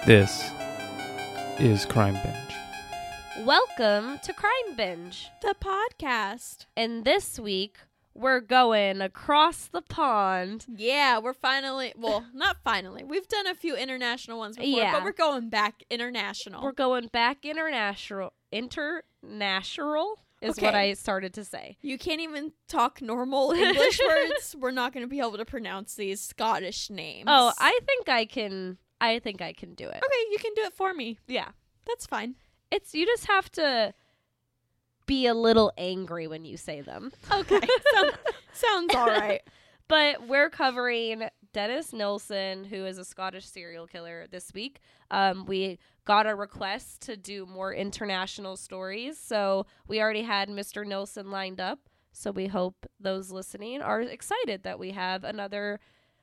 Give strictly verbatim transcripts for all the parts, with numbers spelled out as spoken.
This is Crime Binge. Welcome to Crime Binge. The podcast. And this week, we're going across the pond. Yeah, we're finally, well, not finally. We've done a few international ones before, Yeah. but we're going back international. We're going back international. International is Okay. what I started to say. You can't even talk normal English words. We're not going to be able to pronounce these Scottish names. Oh, I think I can. I think I can do it. Okay, you can do it for me. Yeah. That's fine. It's you just have to be a little angry when you say them. Okay. Sound, sounds all right. But we're covering Dennis Nilsen, who is a Scottish serial killer, this week. Um, we got a request to do more international stories, so we already had Mister Nilsen lined up. So we hope those listening are excited that we have another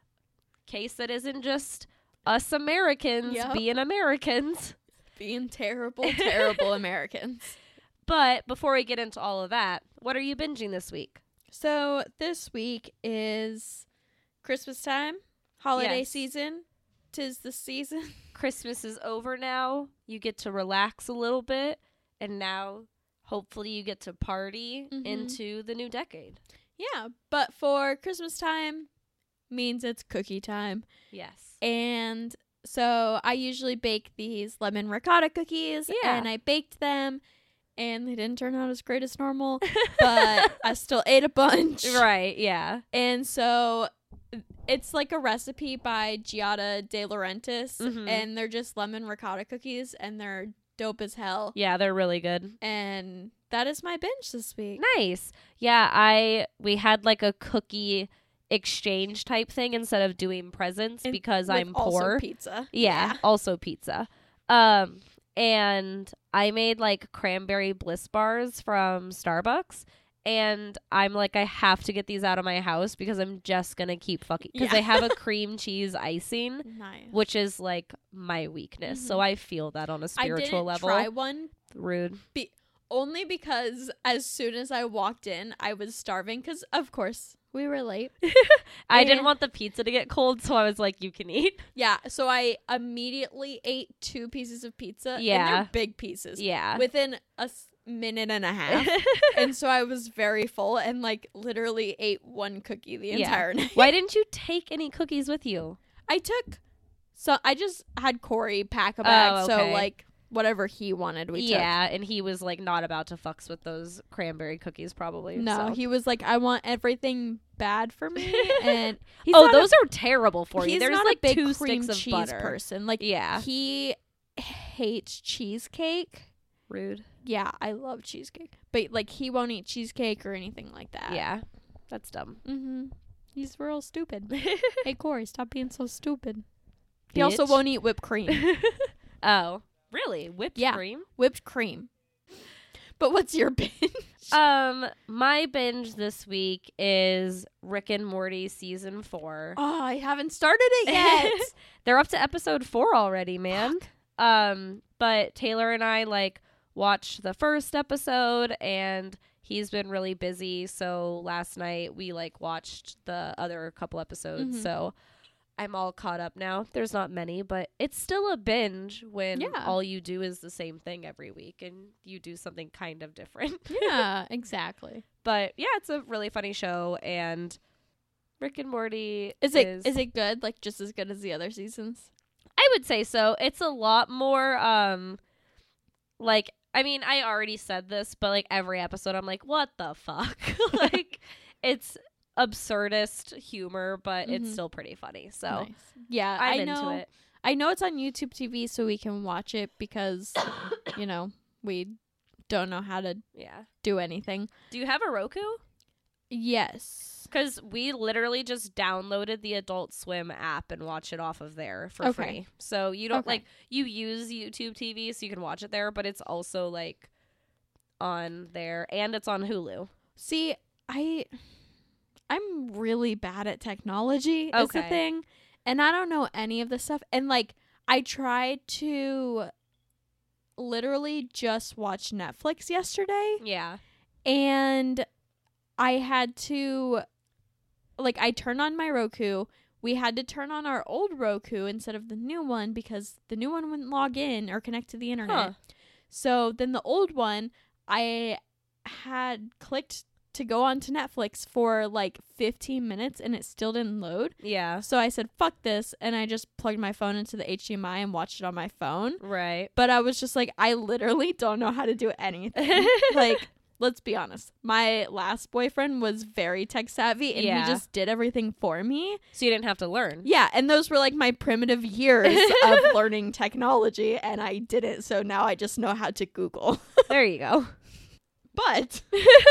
case that isn't just us Americans Yep. being Americans. Being terrible, terrible Americans. But before we get into all of that, what are you binging this week? So this week is Christmas time, holiday Yes. season. 'Tis the season. Christmas is over now. You get to relax a little bit, and now hopefully you get to party Mhm. into the new decade. Yeah, but for Christmas time means it's cookie time. Yes. And so I usually bake these lemon ricotta cookies, Yeah. and I baked them, and they didn't turn out as great as normal, but I still ate a bunch. Right, yeah. And so it's like a recipe by Giada De Laurentiis, Mhm. and they're just lemon ricotta cookies, and they're dope as hell. Yeah, they're really good. And that is my binge this week. Nice. Yeah, I we had like a cookie exchange type thing instead of doing presents And because with I'm also poor. pizza. Yeah, also pizza. Um, and I made like cranberry bliss bars from Starbucks. And I'm like, I have to get these out of my house because I'm just going to keep fucking. Because Yeah. they have a cream cheese icing, Nice. which is like my weakness. So Mhm. I feel that on a I spiritual didn't level. try one Rude. only because as soon as I walked in, I was starving because, of course, we were late. I didn't And- want the pizza to get cold. So I was like, you can eat. Yeah, so I immediately ate two pieces of pizza. and Yeah. they're big pieces. Yeah. Within a s- minute and a half. And so I was very full and like literally ate one cookie the Yeah. entire night. Why didn't you take any cookies with you? I took, so I just had Corey pack a bag. Oh, So okay. like whatever he wanted, we took. Yeah, and he was like not about to fucks with those cranberry cookies probably. No, so. he was like, I want everything bad for me. And he's Oh, not a- those are terrible for you. he's There's not like a big two cream sticks of cheese butter. person. Like Yeah. he hates cheesecake. Rude. Yeah, I love cheesecake, but like he won't eat cheesecake or anything like that. Yeah. That's dumb. Mm-hmm. He's real stupid. Hey Corey, stop being so stupid. He also Bitch. won't eat whipped cream. Oh, really? Whipped Yeah. cream? Whipped cream. But what's your binge? Um, my binge this week is Rick and Morty season four. Oh, I haven't started it yet. They're up to episode four already, man. Um, but Taylor and I like watched the first episode and he's been really busy. So last night we like watched the other couple episodes. Mhm. So I'm all caught up now. There's not many, but it's still a binge when Yeah. all you do is the same thing every week and you do something kind of different. Yeah, exactly. But yeah, it's a really funny show and Rick and Morty Is it is, is it good? Like just as good as the other seasons? I would say so. It's a lot more um like I mean, I already said this, but like every episode I'm like, what the fuck? Like it's absurdist humor, but it's Mhm. still pretty funny. So Nice. Yeah, I'm I know. into it. I know it's on YouTube T V, so we can watch it because you know we don't know how to Yeah. do anything. Do you have a Roku? Yes. Because we literally just downloaded the Adult Swim app and watch it off of there for Okay. free. So you don't Okay. like you use YouTube T V so you can watch it there, but it's also like on there and it's on Hulu. See, I I'm really bad at technology is the Okay. thing. And I don't know any of this stuff. And like I tried to literally just watch Netflix yesterday Yeah. and I had to like I turned on my Roku, we had to turn on our old Roku instead of the new one because the new one wouldn't log in or connect to the internet. Huh. So then the old one, I had clicked to go on to Netflix for like fifteen minutes and it still didn't load. Yeah. So I said, fuck this. And I just plugged my phone into the H D M I and watched it on my phone. Right. But I was just like, I literally don't know how to do anything. Like, let's be honest. My last boyfriend was very tech savvy and Yeah. he just did everything for me. So you didn't have to learn. Yeah. And those were like my primitive years of learning technology. And I didn't. So now I just know how to Google. There you go. But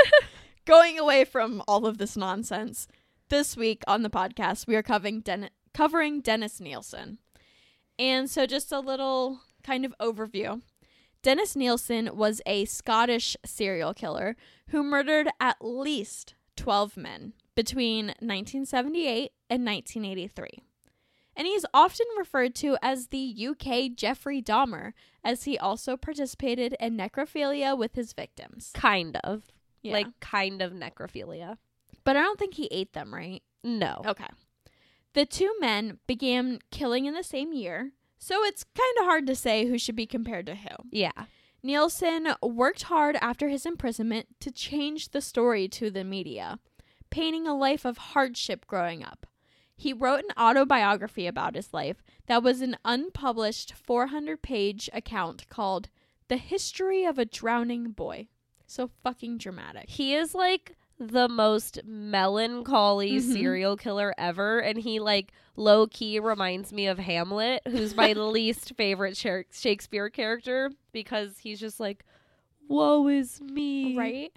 going away from all of this nonsense, this week on the podcast, we are covering, Den- covering Dennis Nielsen. And so just a little kind of overview. Dennis Nielsen was a Scottish serial killer who murdered at least twelve men between nineteen seventy-eight and nineteen eighty-three. And he's often referred to as the U K Jeffrey Dahmer, as he also participated in necrophilia with his victims. Kind of. Yeah. Like, kind of necrophilia. But I don't think he ate them, right? No. Okay. The two men began killing in the same year, so it's kind of hard to say who should be compared to who. Yeah. Nielsen worked hard after his imprisonment to change the story to the media, painting a life of hardship growing up. He wrote an autobiography about his life that was an unpublished four hundred page account called The History of a Drowning Boy. So fucking dramatic. He is like the most melancholy Mhm. serial killer ever, and he like low key reminds me of Hamlet, who's my least favorite Sha- Shakespeare character, because he's just like, woe is me. Right?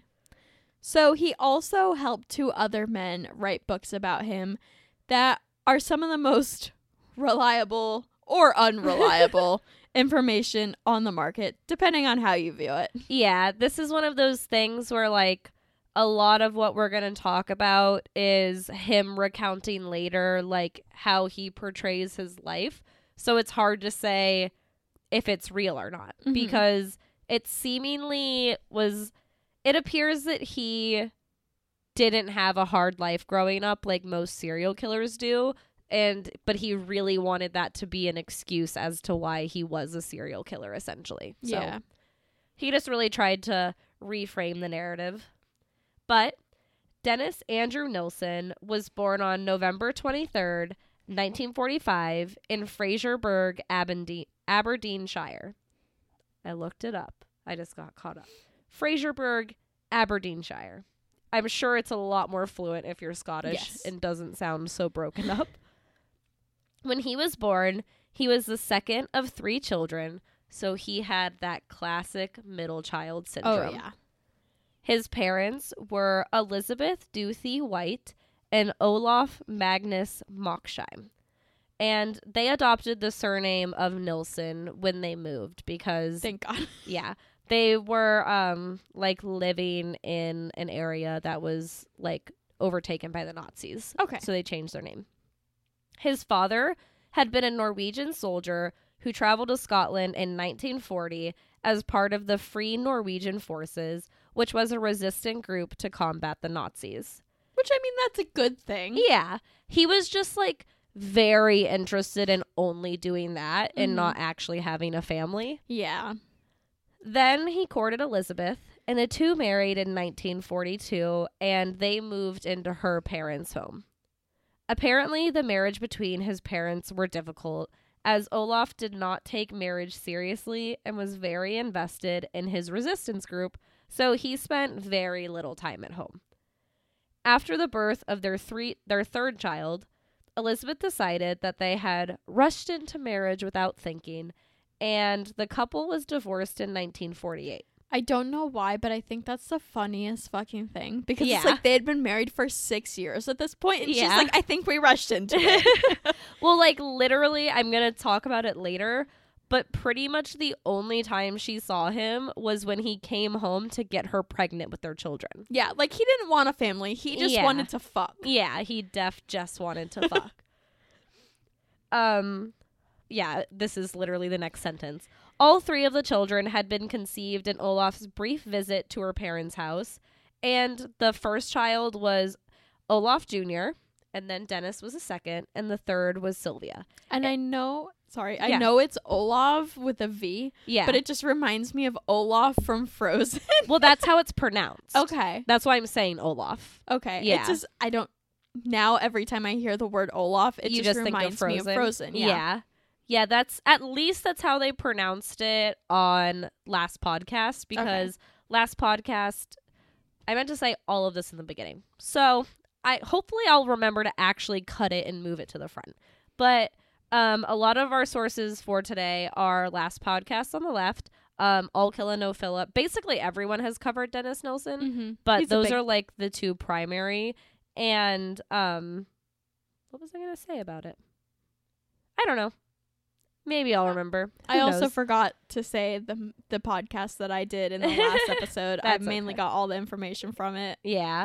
So he also helped two other men write books about him that are some of the most reliable or unreliable information on the market, depending on how you view it. Yeah, this is one of those things where like a lot of what we're going to talk about is him recounting later like how he portrays his life. So it's hard to say if it's real or not, Mhm. because it seemingly was, it appears that he didn't have a hard life growing up like most serial killers do. And but he really wanted that to be an excuse as to why he was a serial killer, essentially. So Yeah. he just really tried to reframe the narrative. But Dennis Andrew Nielsen was born on November twenty-third, nineteen forty-five in Fraserburgh, Aberdeen, Aberdeenshire. I looked it up. I just got caught up. Fraserburgh, Aberdeenshire. I'm sure it's a lot more fluent if you're Scottish Yes. and doesn't sound so broken up. When he was born, he was the second of three children, so he had that classic middle child syndrome. Oh, yeah. His parents were Elizabeth Duthie White and Olaf Magnus Moksheim. And they adopted the surname of Nilsson when they moved because, Thank God. yeah, they were um like living in an area that was like overtaken by the Nazis. Okay. So they changed their name. His father had been a Norwegian soldier who traveled to Scotland in nineteen forty as part of the Free Norwegian Forces, which was a resistant group to combat the Nazis. Which, I mean, that's a good thing. Yeah. He was just like very interested in only doing that and Mhm. not actually having a family. Yeah. Then he courted Elizabeth, and the two married in nineteen forty-two, and they moved into her parents' home. Apparently, the marriage between his parents were difficult, as Olaf did not take marriage seriously and was very invested in his resistance group, so he spent very little time at home. After the birth of their three, their third child, Elizabeth decided that they had rushed into marriage without thinking, and the couple was divorced in nineteen forty-eight. I don't know why, but I think that's the funniest fucking thing. Because Yeah. it's like they had been married for six years at this point, and she's Yeah. like, I think we rushed into it. Well, like literally, I'm going to talk about it later, but pretty much the only time she saw him was when he came home to get her pregnant with their children. Yeah, like he didn't want a family. He just Yeah. wanted to fuck. Yeah, he def just wanted to fuck. Um, yeah, this is literally the next sentence. All three of the children had been conceived in Olaf's brief visit to her parents' house, and the first child was Olaf Junior, and then Dennis was a second, and the third was Sylvia. And I know, sorry, I Yeah. know it's Olaf with a V, Yeah. but it just reminds me of Olaf from Frozen. well, that's how it's pronounced. Okay. That's why I'm saying Olaf. Okay. Yeah. It's just, I don't, now every time I hear the word Olaf, it you just, just think of reminds me of Frozen. Frozen. Yeah. Yeah. yeah. that's at least that's how they pronounced it on last podcast, because last podcast, I meant to say all of this in the beginning. So I hopefully I'll remember to actually cut it and move it to the front. But um, a lot of our sources for today are last podcast on the left, um, All Killa No Filla. Basically everyone has covered Dennis Nilsen, Mm-hmm. but those are like the two primary. And um, what was I going to say about it? I don't know. Maybe I'll remember. Who I also knows? forgot to say the the podcast that I did in the last episode. I That's mainly okay. got all the information from it. Yeah.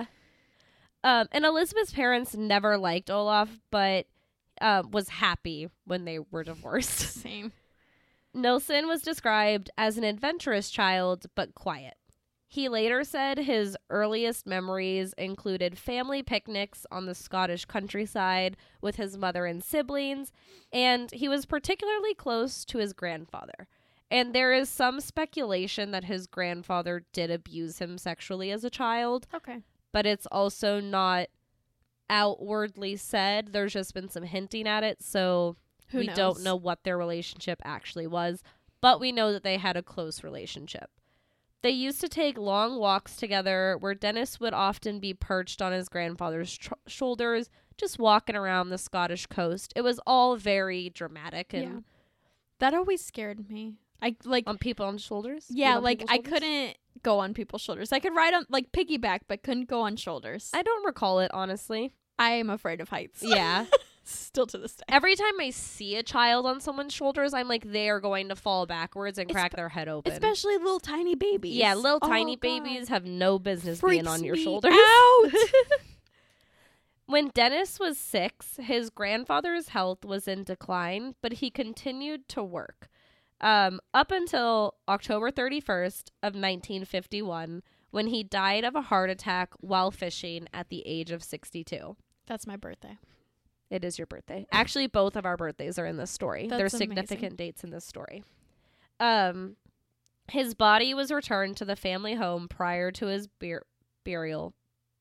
Um, and Elizabeth's parents never liked Olaf, but um, was happy when they were divorced. Same. Nilsen was described as an adventurous child, but quiet. He later said his earliest memories included family picnics on the Scottish countryside with his mother and siblings, and he was particularly close to his grandfather. And there is some speculation that his grandfather did abuse him sexually as a child, Okay. but it's also not outwardly said. There's just been some hinting at it, so Who we knows? don't know what their relationship actually was, but we know that they had a close relationship. They used to take long walks together where Dennis would often be perched on his grandfather's tr- shoulders, just walking around the Scottish coast. It was all very dramatic and Yeah. That always scared me. I like on people on shoulders. yeah, Being on like people's I shoulders? couldn't go on people's shoulders. I could ride on like piggyback, but couldn't go on shoulders. I don't recall it, honestly. I am afraid of heights. Yeah. Still to this day. Every time I see a child on someone's shoulders, I'm like, they are going to fall backwards and crack Espe- their head open. Especially little tiny babies. Yeah, little Oh, tiny God. babies have no business Freaks being on your me shoulders. out. When Dennis was six, his grandfather's health was in decline, but he continued to work. Um, up until October thirty-first of nineteen fifty-one, when he died of a heart attack while fishing at the age of sixty-two. That's my birthday. It is your birthday. Actually, both of our birthdays are in this story. That's There's significant dates in this story. Um, his body was returned to the family home prior to his bur- burial.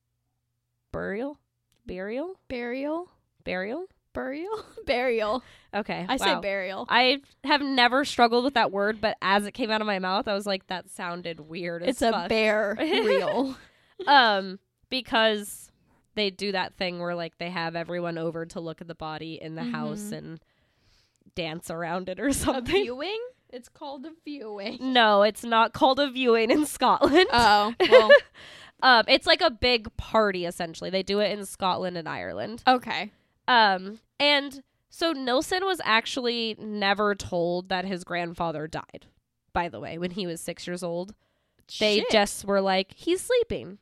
Burial? Burial? Burial? Burial? Burial? Burial. Okay. I say wow. burial. I have never struggled with that word, but as it came out of my mouth, I was like, that sounded weird as It's a fuck. bear reel. um, because they do that thing where like they have everyone over to look at the body in the Mhm. house and dance around it or A something. viewing? It's called a viewing. No, it's not called a viewing in Scotland. Oh, well, um, it's like a big party essentially. They do it in Scotland and Ireland. okay. Um, and so Nilsen was actually never told that his grandfather died. By the way, when he was six years old, they Shit. just were like, he's sleeping.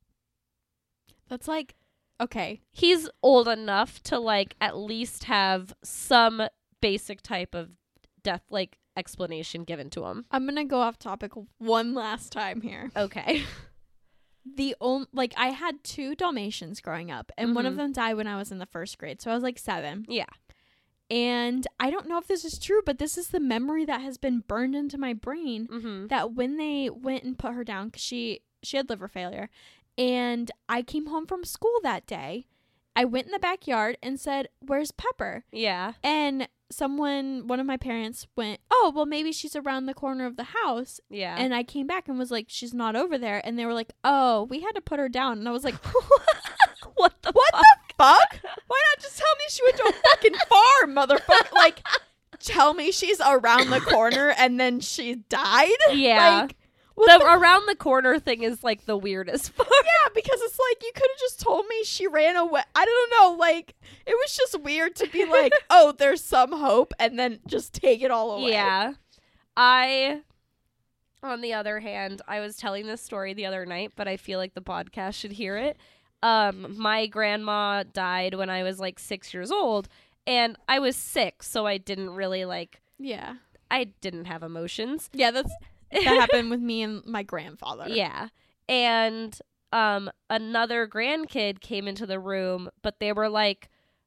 That's like, okay. He's old enough to like at least have some basic type of death like explanation given to him. I'm going to go off topic one last time here. Okay. The only, like, I had two Dalmatians growing up, and one of Mhm. them died when I was in the first grade. So I was like seven. Yeah. And I don't know if this is true, but this is the memory that has been burned into my brain. Mm-hmm. That when they went and put her down, because she, she had liver failure, and I came home from school that day, I went in the backyard and said, "Where's Pepper?" Yeah. And someone, one of my parents went, "Oh, well, maybe she's around the corner of the house." Yeah. And I came back and was like, "She's not over there." And they were like, "Oh, we had to put her down." And I was like, what the "What fuck? the fuck? Why not just tell me she went to a fucking farm, motherfucker? Like, tell me she's around the corner and then she died?" Yeah. Like, what the the- around the corner thing is like the weirdest part. yeah, because it's like you could have just told me she ran away. I don't know. Like, it was just weird to be like, "Oh, there's some hope," and then just take it all away. Yeah. I, on the other hand, I was telling this story the other night, but I feel like the podcast should hear it. Um, my grandma died when I was like six years old, and I was sick, so I didn't really like, Yeah. I didn't have emotions. Yeah, that's that happened with me and my grandfather. Yeah. And um, another grandkid came into the room, but they were like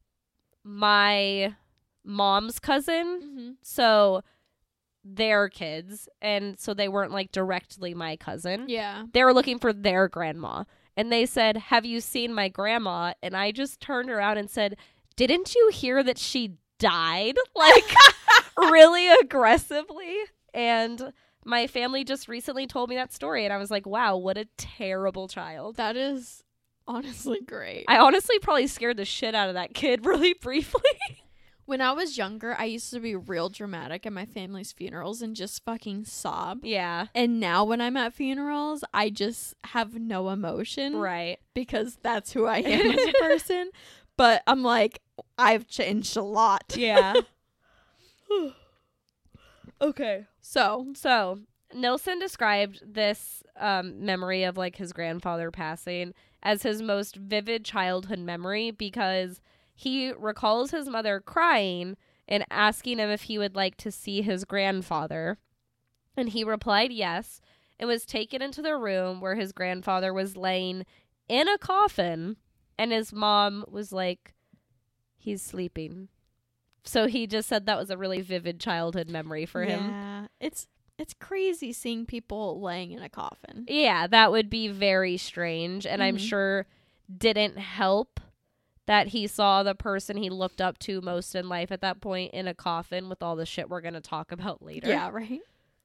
my mom's cousin. Mm-hmm. So their kids. And so they weren't like directly my cousin. Yeah. They were looking for their grandma. And they said, have you seen my grandma? And I just turned around and said, didn't you hear that she died? Like, really aggressively. And my family just recently told me that story. And I was like, wow, what a terrible child. That is honestly great. I honestly probably scared the shit out of that kid really briefly. When I was younger, I used to be real dramatic at my family's funerals and just fucking sob. Yeah. And now when I'm at funerals, I just have no emotion. Right. Because that's who I am as a person. But I'm like, I've changed a lot. Yeah. Okay. So, So, Nilsen described this um, memory of like his grandfather passing as his most vivid childhood memory because he recalls his mother crying and asking him if he would like to see his grandfather. And he replied yes and was taken into the room where his grandfather was laying in a coffin. And his mom was like, he's sleeping. So he just said that was a really vivid childhood memory for him. yeah, it's it's crazy seeing people laying in a coffin. Yeah, that would be very strange. And I'm Mhm. sure didn't help that he saw the person he looked up to most in life at that point in a coffin with all the shit we're going to talk about later. Yeah, right.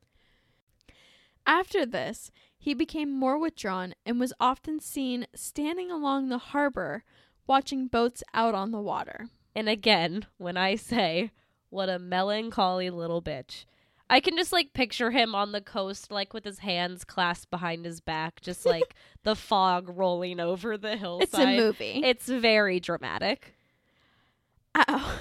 After this, he became more withdrawn and was often seen standing along the harbor watching boats out on the water. And again, when I say, what a melancholy little bitch, I can just like picture him on the coast, like with his hands clasped behind his back, just like the fog rolling over the hillside. It's a movie. It's very dramatic. Ow.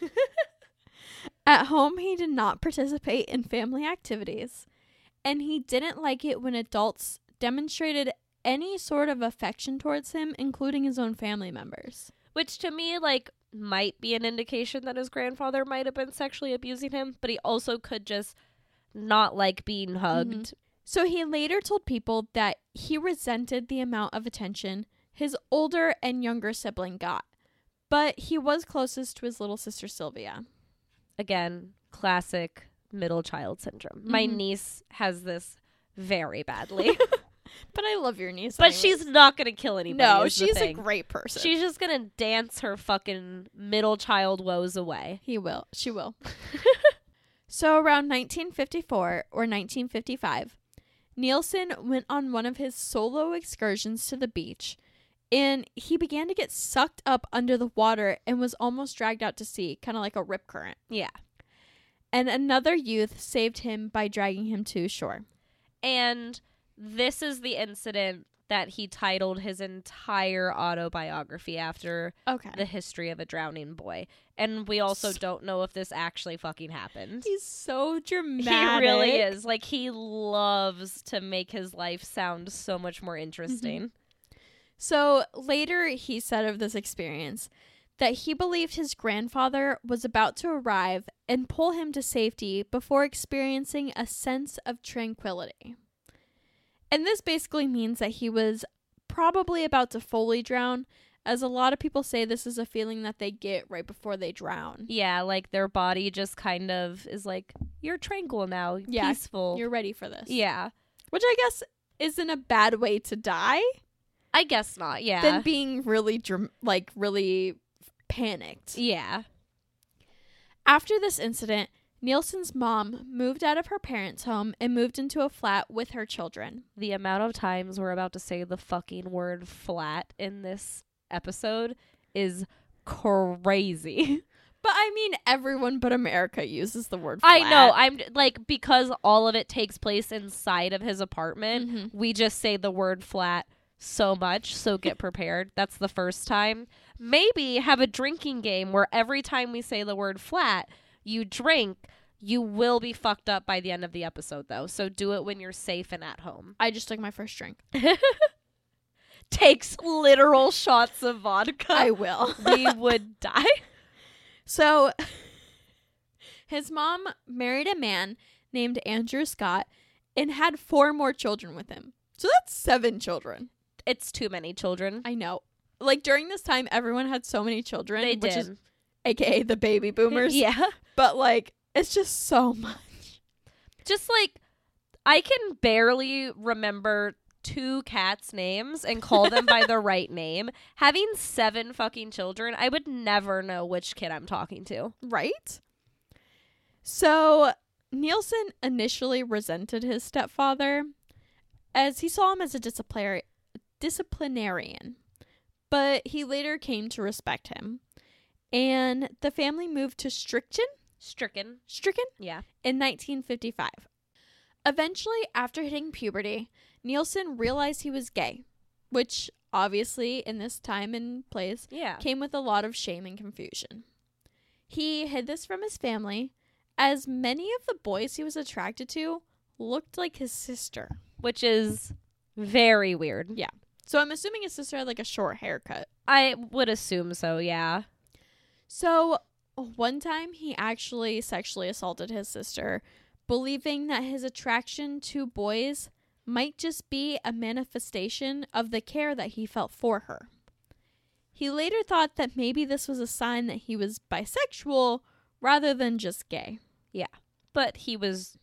At home, he did not participate in family activities, and he didn't like it when adults demonstrated any sort of affection towards him, including his own family members. Which to me, like, might be an indication that his grandfather might have been sexually abusing him, but he also could just not like being hugged. Mhm. So he later told people that he resented the amount of attention his older and younger sibling got, but he was closest to his little sister Sylvia. Again, classic middle child syndrome. My Mhm. niece has this very badly. But I love your niece. But anyways. she's not going to kill anybody. no, is the she's a thing. great person. She's just going to dance her fucking middle child woes away. He will. She will. So around nineteen fifty-four or nineteen fifty-five, Nielsen went on one of his solo excursions to the beach, and he began to get sucked up under the water and was almost dragged out to sea, kind of like a rip current. Yeah. And another youth saved him by dragging him to shore. And this is the incident that he titled his entire autobiography after, Okay. The History of a Drowning Boy. And we also don't know if this actually fucking happened. He's so dramatic. He really is. Like, he loves to make his life sound so much more interesting. So later he said of this experience that he believed his grandfather was about to arrive and pull him to safety before experiencing a sense of tranquility. And this basically means that he was probably about to fully drown, as a lot of people say this is a feeling that they get right before they drown. Yeah, like their body just kind of is like, you're tranquil now, Yeah, peaceful. You're ready for this. Yeah. Which I guess isn't a bad way to die I guess not, yeah. than being really, dram- like, really panicked. yeah. After this incident, Nielsen's mom moved out of her parents' home and moved into a flat with her children. The amount of times we're about to say the fucking word flat in this episode is crazy. But I mean, everyone but America uses the word flat. I know. I'm like, because all of it takes place inside of his apartment, Mhm. we just say the word flat so much. So get prepared. That's the first time. Maybe have a drinking game where every time we say the word flat, you drink. You will be fucked up by the end of the episode, though. So do it when you're safe and at home. I just took my first drink. Takes literal shots of vodka. I will. We would die. So, his mom married a man named Andrew Scott and had four more children with him. So that's seven children. It's too many children. I know. Like, during this time, everyone had so many children, They which did. is A K A the baby boomers. Yeah. But, like, it's just so much. Just like, I can barely remember two cats' names and call them by the right name. Having seven fucking children, I would never know which kid I'm talking to. Right? So, Nielsen initially resented his stepfather as he saw him as a disciplinary, disciplinarian. But he later came to respect him. And the family moved to Stricken, Stricken. Stricken Yeah. in nineteen fifty-five. Eventually, after hitting puberty, Nielsen realized he was gay, which obviously in this time and place Yeah. came with a lot of shame and confusion. He hid this from his family, as many of the boys he was attracted to looked like his sister. Which is very weird. Yeah. So I'm assuming his sister had like a short haircut. I would assume so, yeah. So one time he actually sexually assaulted his sister, believing that his attraction to boys might just be a manifestation of the care that he felt for her. He later thought that maybe this was a sign that he was bisexual rather than just gay. But he was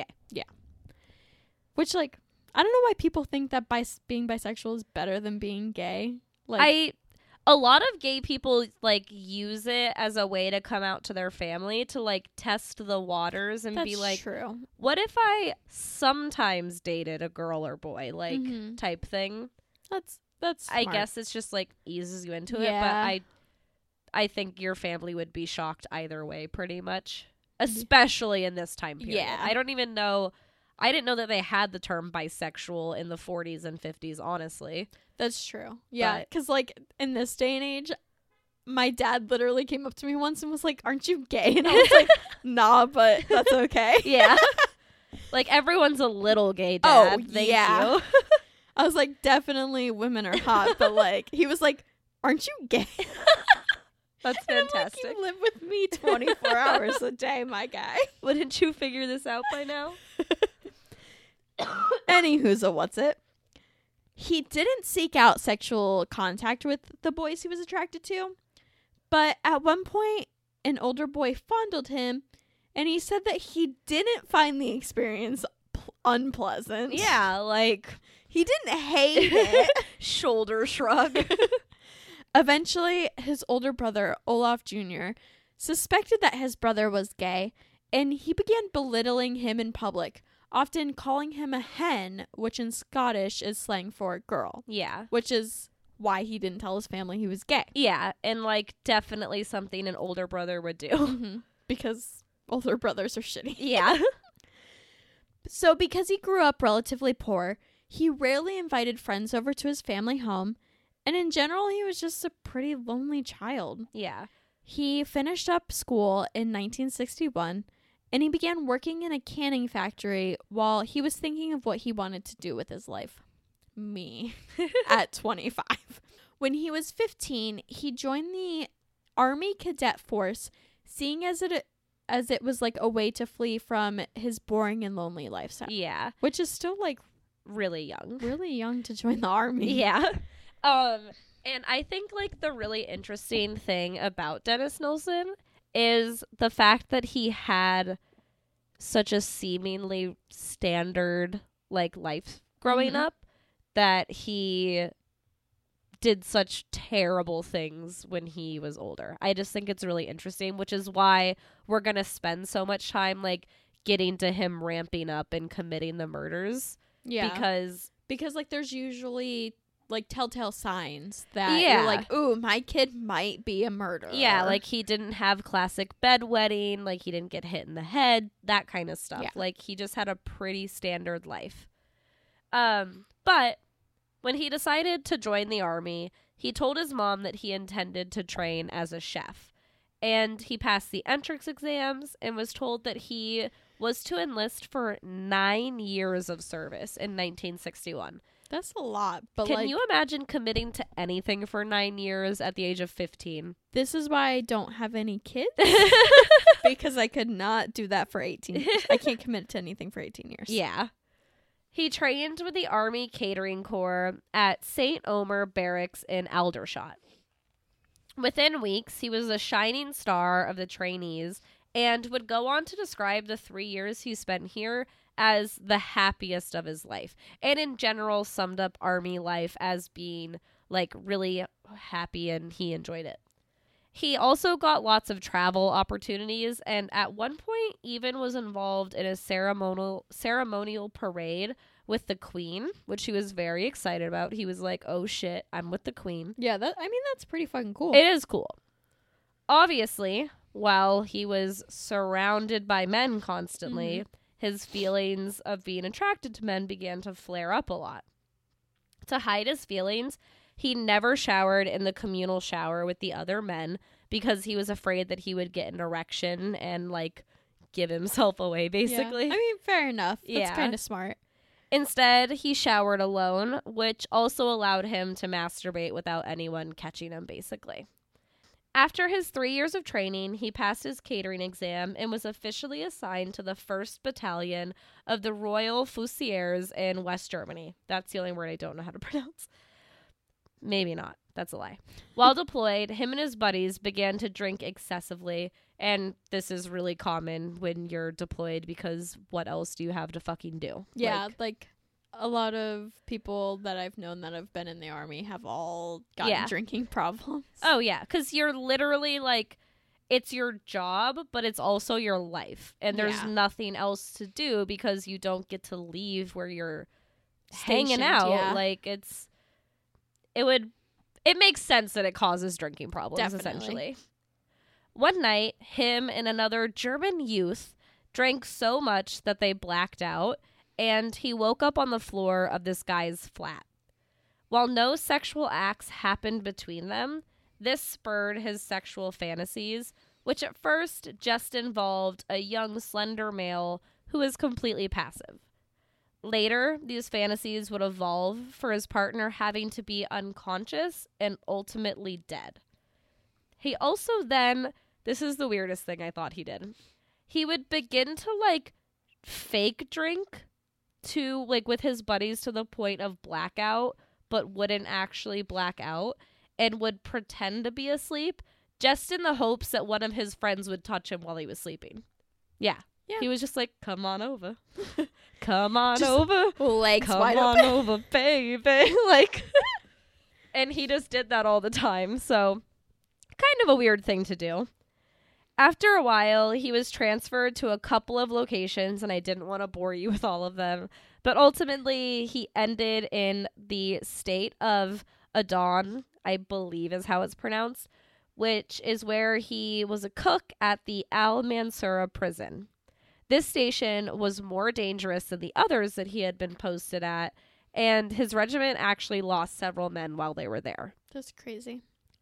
Which, like, I don't know why people think that bis- being bisexual is better than being gay. Like, I a lot of gay people like use it as a way to come out to their family to like test the waters and that's be like, true. what if I sometimes dated a girl or boy, like Mhm. type thing. That's that's. I smart. guess it's just like eases you into it, but Yeah. I I think your family would be shocked either way pretty much, especially in this time period. Yeah. I don't even know I didn't know that they had the term bisexual in the forties and fifties, honestly. That's true. Yeah, But- because like in this day and age, my dad literally came up to me once and was like, "Aren't you gay?" And I was like, "Nah, but that's okay." Yeah. Like everyone's a little gay, Oh, Dad. Thank yeah. you. I was like, "Definitely, women are hot," but like he was like, "Aren't you gay?" That's And I'm like, fantastic. "You live with me twenty-four hours a day, my guy." Wouldn't you figure this out by now? Anywho's a what's it? He didn't seek out sexual contact with the boys he was attracted to, but at one point, an older boy fondled him, and he said that he didn't find the experience pl- unpleasant. Yeah, like He didn't hate it. shoulder shrug. Eventually, his older brother, Olaf Junior, suspected that his brother was gay, and he began belittling him in public, often calling him a hen, which in Scottish is slang for girl, Yeah. which is why he didn't tell his family he was gay. Yeah, and like definitely something an older brother would do. Because older brothers are shitty. Yeah. So because he grew up relatively poor, he rarely invited friends over to his family home, and in general, he was just a pretty lonely child. Yeah. He finished up school in nineteen sixty-one, and he began working in a canning factory while he was thinking of what he wanted to do with his life. Me. At twenty-five. When he was fifteen, he joined the Army Cadet Force, seeing as it as it was like a way to flee from his boring and lonely lifestyle. Yeah. Which is still like Really young. really young to join the army. Yeah. Um and I think like the really interesting thing about Dennis Nilsen is the fact that he had such a seemingly standard like life growing Mhm. up, that he did such terrible things when he was older. I just think it's really interesting, which is why we're going to spend so much time like getting to him ramping up and committing the murders. Yeah. Because Because like there's usually like telltale signs that Yeah. you're like, ooh, my kid might be a murderer. yeah, like he didn't have classic bedwetting, like he didn't get hit in the head, that kind of stuff. Yeah. Like he just had a pretty standard life. Um, but when he decided to join the army, he told his mom that he intended to train as a chef. And he passed the entrance exams and was told that he was to enlist for nine years of service in nineteen sixty-one. That's a lot. But Can like you imagine committing to anything for nine years at the age of fifteen? this is why I don't have any kids. Because I could not do that for eighteen years. I can't commit to anything for eighteen years. Yeah. He trained with the Army Catering Corps at Saint Omer Barracks in Aldershot. Within weeks, he was a shining star of the trainees and would go on to describe the three years he spent here as the happiest of his life, and in general summed up Army life as being like really happy, and he enjoyed it. He also got lots of travel opportunities, and at one point even was involved in a ceremonial ceremonial parade with the Queen, which he was very excited about. He was like, oh shit, I'm with the Queen. Yeah, that I mean, that's pretty fucking cool. It is cool. Obviously, while he was surrounded by men constantly, mm-hmm. his feelings of being attracted to men began to flare up a lot. To hide his feelings, he never showered in the communal shower with the other men because he was afraid that he would get an erection and, like, give himself away, basically. Yeah. I mean, fair enough. That's Yeah. kind of smart. Instead, he showered alone, which also allowed him to masturbate without anyone catching him, basically. After his three years of training, he passed his catering exam and was officially assigned to the first Battalion of the Royal Fusiliers in West Germany. That's the only word I don't know how to pronounce. Maybe not. That's a lie. While deployed, him and his buddies began to drink excessively, and this is really common when you're deployed because what else do you have to fucking do? Yeah, Like, like a lot of people that I've known that have been in the Army have all gotten Yeah. drinking problems. oh, yeah, because you're literally like, it's your job, but it's also your life, and there's Yeah. nothing else to do because you don't get to leave where you're hanging Stationed, out. yeah. Like, it's, it would, it makes sense that it causes drinking problems, Definitely. essentially. One night, him and another German youth drank so much that they blacked out, and he woke up on the floor of this guy's flat. While no sexual acts happened between them, this spurred his sexual fantasies, which at first just involved a young, slender male who was completely passive. Later, these fantasies would evolve for his partner having to be unconscious and ultimately dead. He also then, this is the weirdest thing I thought he did, he would begin to, like, fake drink to, like, with his buddies to the point of blackout, but wouldn't actually black out, and would pretend to be asleep just in the hopes that one of his friends would touch him while he was sleeping. Yeah. Yeah. He was just like, come on over. Come on Just over. Legs Come wide on open. over, baby. Like, and he just did that all the time. So, kind of a weird thing to do. After a while, he was transferred to a couple of locations, and I didn't want to bore you with all of them. But ultimately, he ended in the state of Adon, I believe is how it's pronounced, which is where he was a cook at the Al Mansura prison. This station was more dangerous than the others that he had been posted at, and his regiment actually lost several men while they were there. That's crazy.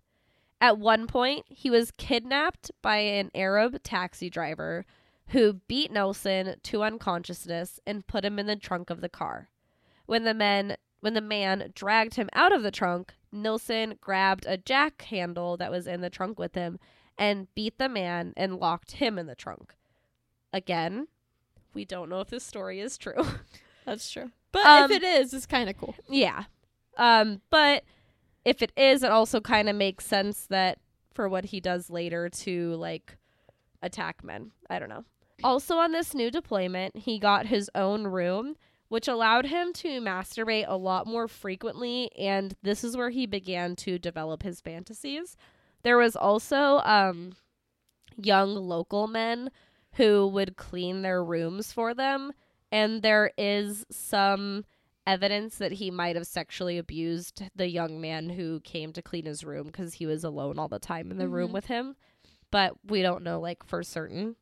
At one point, he was kidnapped by an Arab taxi driver who beat Nelson to unconsciousness and put him in the trunk of the car. When the men, when the man dragged him out of the trunk, Nilsson grabbed a jack handle that was in the trunk with him and beat the man and locked him in the trunk. Again, we don't know if this story is true. That's true. But Um, if it is, it's kind of cool. Yeah. Um, but if it is, it also kind of makes sense that for what he does later to, like, attack men. I don't know. Also on this new deployment, he got his own room, which allowed him to masturbate a lot more frequently, and this is where he began to develop his fantasies. There was also um, young local men who would clean their rooms for them, and there is some evidence that he might have sexually abused the young man who came to clean his room because he was alone all the time in the Mhm. room with him, but we don't know, like, for certain.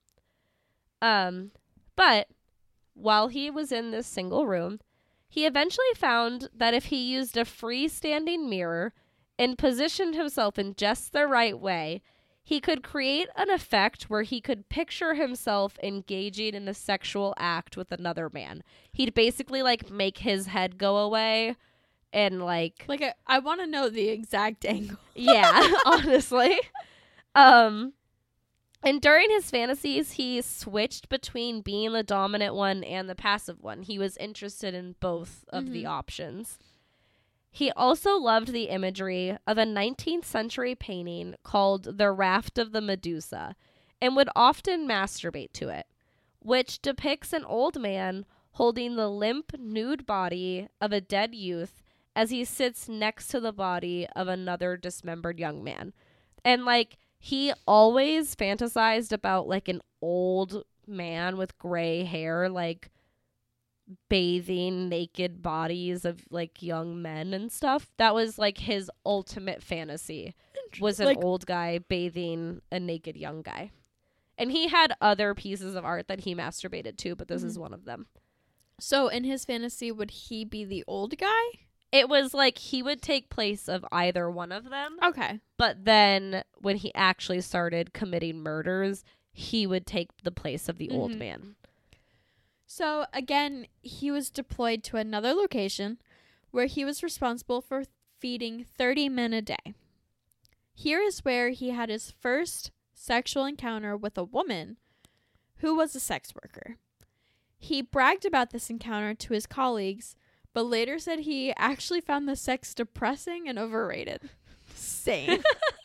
Um, but while he was in this single room, he eventually found that if he used a freestanding mirror and positioned himself in just the right way, he could create an effect where he could picture himself engaging in a sexual act with another man. He'd basically, like, make his head go away and, like... Like, I, I want to know the exact angle. Yeah, honestly. Um, And during his fantasies, he switched between being the dominant one and the passive one. He was interested in both of Mhm. the options. He also loved the imagery of a nineteenth century painting called The Raft of the Medusa and would often masturbate to it, which depicts an old man holding the limp, nude body of a dead youth as he sits next to the body of another dismembered young man. And, like, he always fantasized about, like, an old man with gray hair, like, bathing naked bodies of, like, young men and stuff. That was, like, his ultimate fantasy, was an Like- old guy bathing a naked young guy. And he had other pieces of art that he masturbated to, but this is Mhm. one of them. So in his fantasy, would he be the old guy? It was like he would take place of either one of them. Okay. But then when he actually started committing murders, he would take the place of the old Mhm. man. So again, he was deployed to another location where he was responsible for feeding thirty men a day. Here is where he had his first sexual encounter with a woman who was a sex worker. He bragged about this encounter to his colleagues, but later said he actually found the sex depressing and overrated. Same.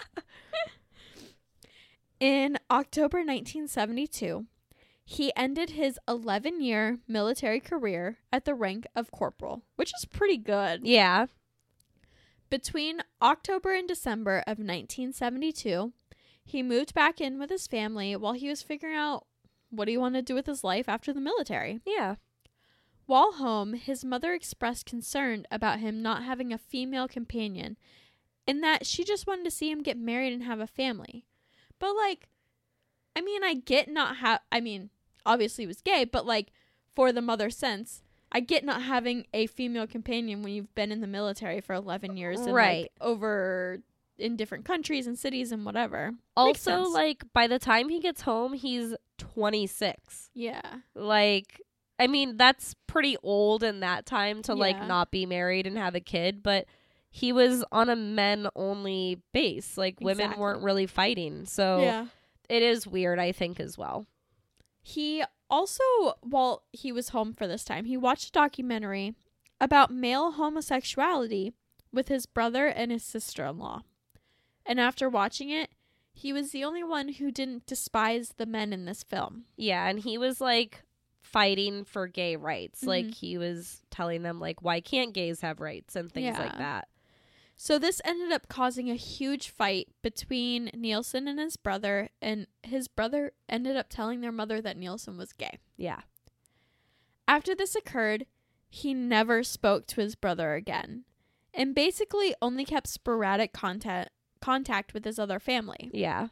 In October nineteen seventy-two, he ended his eleven-year military career at the rank of corporal, which is pretty good. Yeah. Between October and December of nineteen seventy-two, he moved back in with his family while he was figuring out what he wanted to do with his life after the military. Yeah. While home, his mother expressed concern about him not having a female companion and that she just wanted to see him get married and have a family. But, like, I mean, I get not have, I mean, obviously he was gay, but, like, for the mother's sense, I get not having a female companion when you've been in the military for eleven years and, Right. like, over in different countries and cities and whatever. Makes Also, sense. like, by the time he gets home, he's twenty-six. Yeah. Like, I mean, that's pretty old in that time to, like, Yeah. not be married and have a kid, but he was on a men-only base. Like, women Exactly. weren't really fighting. So Yeah. it is weird, I think, as well. He also, while he was home for this time, he watched a documentary about male homosexuality with his brother and his sister-in-law. And after watching it, he was the only one who didn't despise the men in this film. Yeah, and he was, like, fighting for gay rights. Like, Mhm. he was telling them, like, why can't gays have rights and things like Yeah. that. So this ended up causing a huge fight between Nielsen and his brother, and his brother ended up telling their mother that Nielsen was gay. Yeah. After this occurred, he never spoke to his brother again, and basically only kept sporadic contact contact with his other family. Yeah.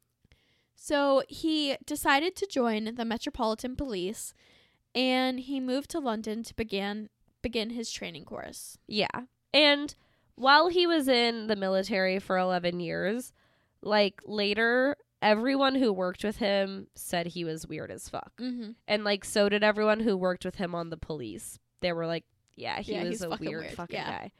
So he decided to join the Metropolitan Police, and he moved to London to begin begin his training course. Yeah. And while he was in the military for eleven years, like, later, everyone who worked with him said he was weird as fuck. Mm-hmm. And, like, so did everyone who worked with him on the police. They were like, yeah, he Yeah, was he's a fucking weird, weird. fucking Yeah. guy.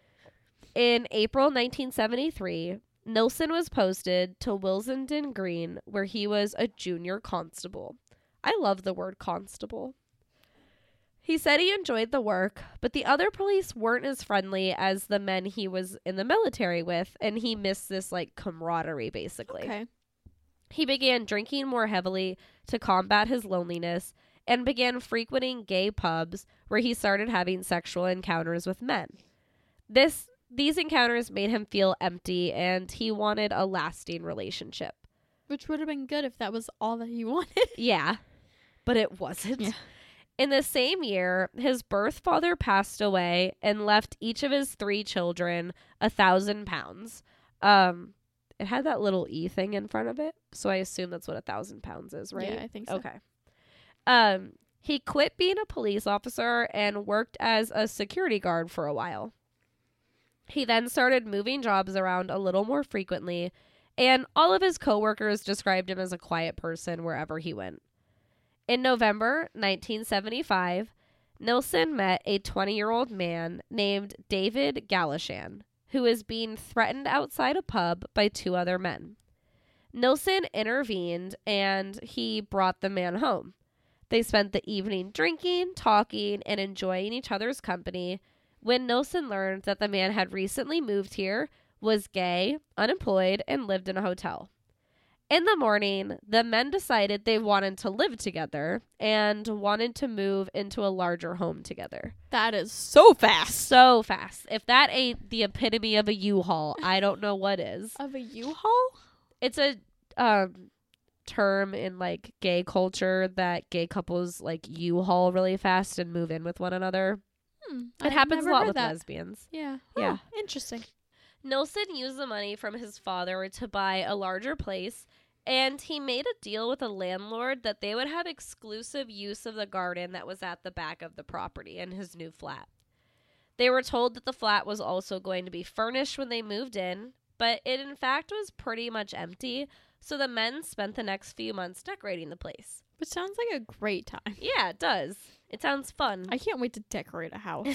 In April nineteen seventy-three, Nilsen was posted to Willesden Green, where he was a junior constable. I love the word constable. He said he enjoyed the work, but the other police weren't as friendly as the men he was in the military with, and he missed this, like, camaraderie, basically. Okay. He began drinking more heavily to combat his loneliness and began frequenting gay pubs where he started having sexual encounters with men. This these encounters made him feel empty, and he wanted a lasting relationship. Which would have been good if that was all that he wanted. Yeah, but it wasn't. Yeah. In the same year, his birth father passed away and left each of his three children a thousand pounds. Um, it had that little E thing in front of it, so I assume that's what a thousand pounds is, right? Yeah, I think so. Okay. Um, he quit being a police officer and worked as a security guard for a while. He then started moving jobs around a little more frequently, and all of his coworkers described him as a quiet person wherever he went. In November nineteen seventy-five, Nilsen met a twenty-year-old man named David Galashan, who was being threatened outside a pub by two other men. Nilsson intervened and he brought the man home. They spent the evening drinking, talking, and enjoying each other's company when Nilsson learned that the man had recently moved here, was gay, unemployed, and lived in a hotel. In the morning, the men decided they wanted to live together and wanted to move into a larger home together. That is so fast. So fast. If that ain't the epitome of a U-Haul, I don't know what is. Of a U-Haul? It's a um term in like gay culture that gay couples like U-Haul really fast and move in with one another. Hmm, it I've happens a never lot heard with that. lesbians. Yeah. Yeah. Oh, interesting. Nilsson used the money from his father to buy a larger place, and he made a deal with a landlord that they would have exclusive use of the garden that was at the back of the property in his new flat. They were told that the flat was also going to be furnished when they moved in, but it in fact was pretty much empty, so the men spent the next few months decorating the place. Which sounds like a great time. Yeah, it does. It sounds fun. I can't wait to decorate a house.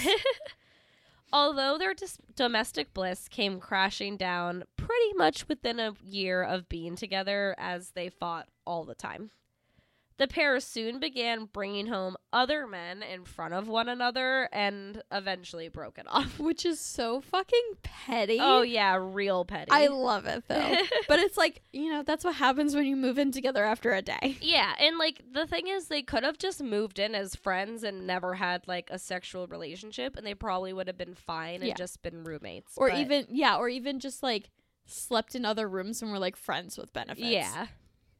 Although their dis- domestic bliss came crashing down pretty much within a year of being together as they fought all the time. The pair soon began bringing home other men in front of one another and eventually broke it off. Which is so fucking petty. Oh, yeah, real petty. I love it, though. But it's like, you know, that's what happens when you move in together after a day. Yeah, and like the thing is they could have just moved in as friends and never had like a sexual relationship and they probably would have been fine and Yeah. just been roommates. Or but- even, yeah, or even just like slept in other rooms and were like friends with benefits. Yeah.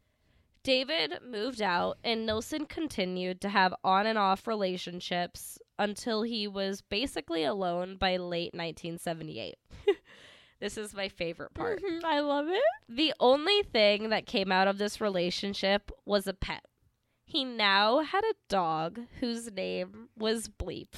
David moved out and Nilsson continued to have on and off relationships until he was basically alone by late nineteen seventy-eight. This is my favorite part. Mhm, I love it. The only thing that came out of this relationship was a pet. He now had a dog whose name was Bleep.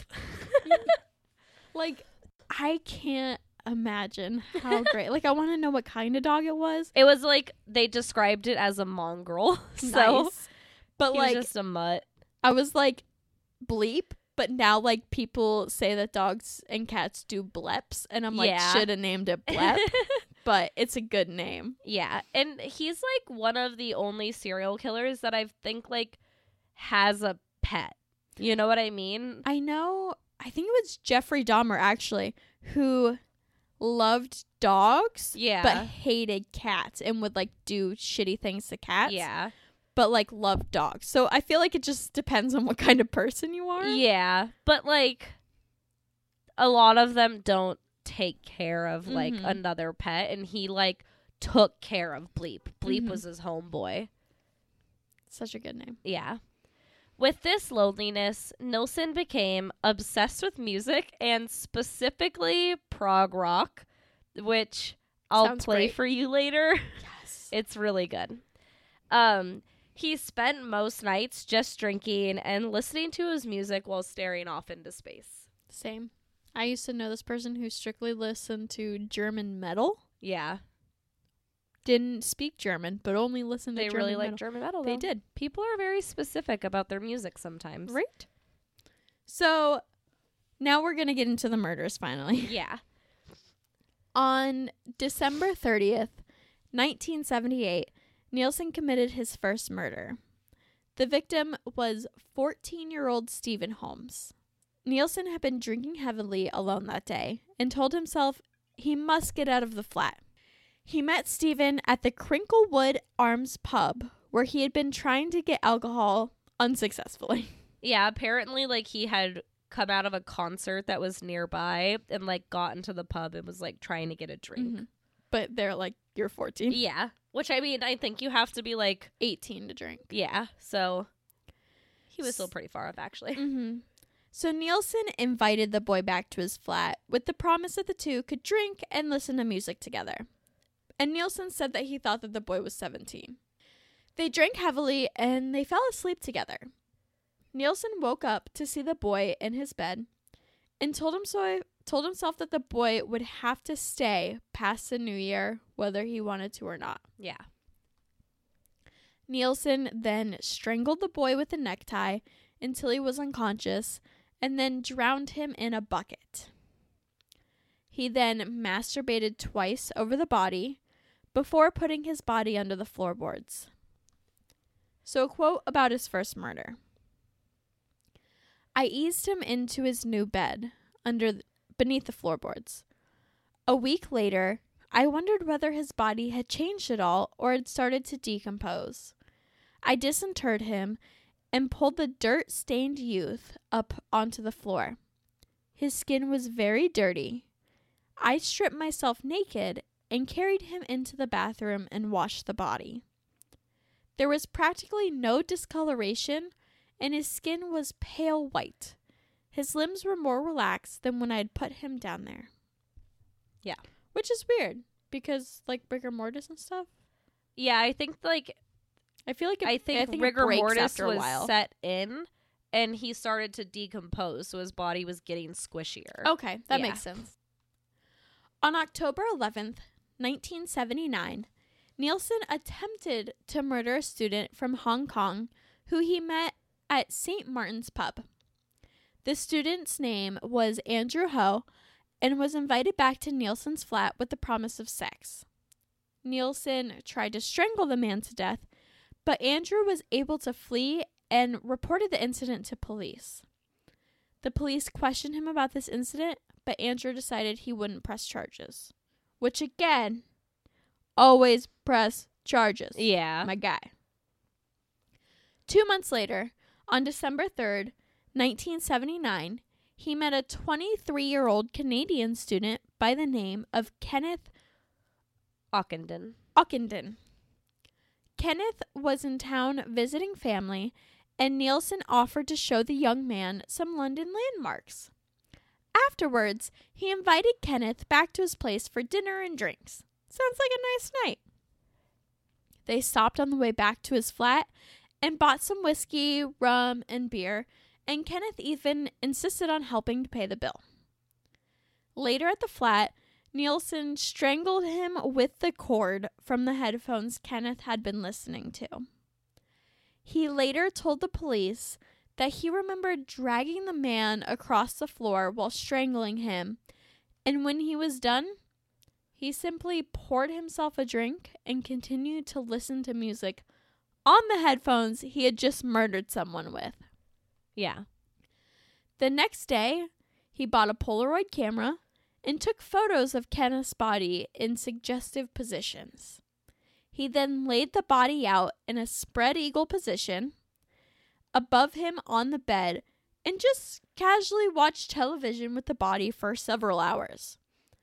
Like, I can't imagine how great. Like, I want to know what kind of dog it was. It was like they described it as a mongrel. So Nice. But he like, was just a mutt. I was like, bleep. But now, like, people say that dogs and cats do bleps. And I'm like, Yeah. should have named it blep. But it's a good name. Yeah, and he's like one of the only serial killers that I think like has a pet. You know what I mean? I know, I think it was Jeffrey Dahmer, actually, who loved dogs, Yeah. but hated cats and would, like, do shitty things to cats. Yeah. But, like, loved dogs. So I feel like it just depends on what kind of person you are. Yeah, but like a lot of them don't take care of like Mhm. another pet, and he like took care of Bleep. Bleep Mhm. was his homeboy. Such a good name. Yeah. With this loneliness, Nilsson became obsessed with music and specifically prog rock, which I'll Sounds play great. for you later. Yes. It's really good. Um, he spent most nights just drinking and listening to his music while staring off into space. Same. I used to know this person who strictly listened to German metal. Yeah, Didn't speak German, but only listened to they German really metal. like German metal. They though. did. People are very specific about their music sometimes. Right. So now we're going to get into the murders finally. Yeah. On December thirtieth, nineteen seventy-eight, Nielsen committed his first murder. The victim was fourteen-year-old Stephen Holmes. Nielsen had been drinking heavily alone that day and told himself he must get out of the flat. He met Stephen at the Crinklewood Arms pub, where he had been trying to get alcohol unsuccessfully. Yeah, apparently, like, he had come out of a concert that was nearby and, like, got into the pub and was, like, trying to get a drink. Mhm. But they're like, you're fourteen. Yeah. Which, I mean, I think you have to be, like, eighteen to drink. yeah. So, he was still pretty far off, actually. Mm-hmm. So Nielsen invited the boy back to his flat with the promise that the two could drink and listen to music together. And Nielsen said that he thought that the boy was seventeen. They drank heavily and they fell asleep together. Nielsen woke up to see the boy in his bed and told him so told himself that the boy would have to stay past the new year, whether he wanted to or not. Yeah. Nielsen then strangled the boy with a necktie until he was unconscious and then drowned him in a bucket. He then masturbated twice over the body, before putting his body under the floorboards. So a quote about his first murder. I eased him into his new bed under th- beneath the floorboards. A week later, I wondered whether his body had changed at all or had started to decompose. I disinterred him and pulled the dirt-stained youth up onto the floor. His skin was very dirty. I stripped myself naked and carried him into the bathroom and washed the body. There was practically no discoloration, and his skin was pale white. His limbs were more relaxed than when I had put him down there. Yeah. Which is weird, because, like, rigor mortis and stuff. Yeah, I think, like, I feel like it, I think, I think rigor it breaks mortis after a was while. set in, and he started to decompose, so his body was getting squishier. Okay, that Yeah. makes sense. On October eleventh, nineteen seventy-nine, Nielsen attempted to murder a student from Hong Kong who he met at Saint Martin's Pub. The student's name was Andrew Ho and was invited back to Nielsen's flat with the promise of sex. Nielsen tried to strangle the man to death, but Andrew was able to flee and reported the incident to police. The police questioned him about this incident, but Andrew decided he wouldn't press charges. Which, again, always press charges. Yeah. My guy. Two months later, on December third, nineteen seventy-nine, he met a twenty-three-year-old Canadian student by the name of Kenneth Ockenden. Ockenden. Kenneth was in town visiting family, and Nielsen offered to show the young man some London landmarks. Afterwards, he invited Kenneth back to his place for dinner and drinks. Sounds like a nice night. They stopped on the way back to his flat and bought some whiskey, rum, and beer, and Kenneth even insisted on helping to pay the bill. Later at the flat, Nielsen strangled him with the cord from the headphones Kenneth had been listening to. He later told the police that he remembered dragging the man across the floor while strangling him, and when he was done, he simply poured himself a drink and continued to listen to music on the headphones he had just murdered someone with. Yeah. The next day, he bought a Polaroid camera and took photos of Kenneth's body in suggestive positions. He then laid the body out in a spread eagle position above him on the bed and just casually watched television with the body for several hours.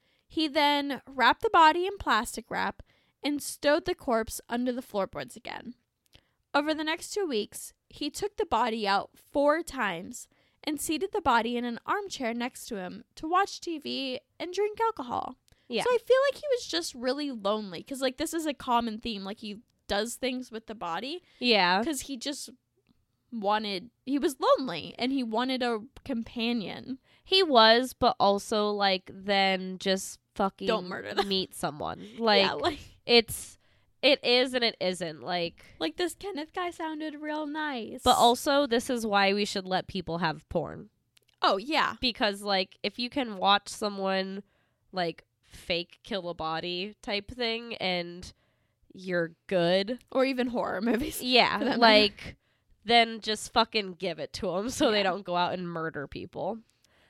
He then wrapped the body in plastic wrap and stowed the corpse under the floorboards again. Over the next two weeks, he took the body out four times and seated the body in an armchair next to him to watch T V and drink alcohol. Yeah. So I feel like he was just really lonely because, like, this is a common theme. Like, he does things with the body Yeah. because he just wanted, he was lonely and he wanted a companion. He was, but also, like, then just fucking Don't murder them. meet someone. Like, yeah, like, it's, it is and it isn't. Like, like this Kenneth guy sounded real nice. but also, this is why we should let people have porn. oh, yeah. Because, like, if you can watch someone, like, fake kill a body type thing and you're good. Or even horror movies. Yeah. for that matter. Like, then just fucking give it to them so they Yeah. don't go out and murder people.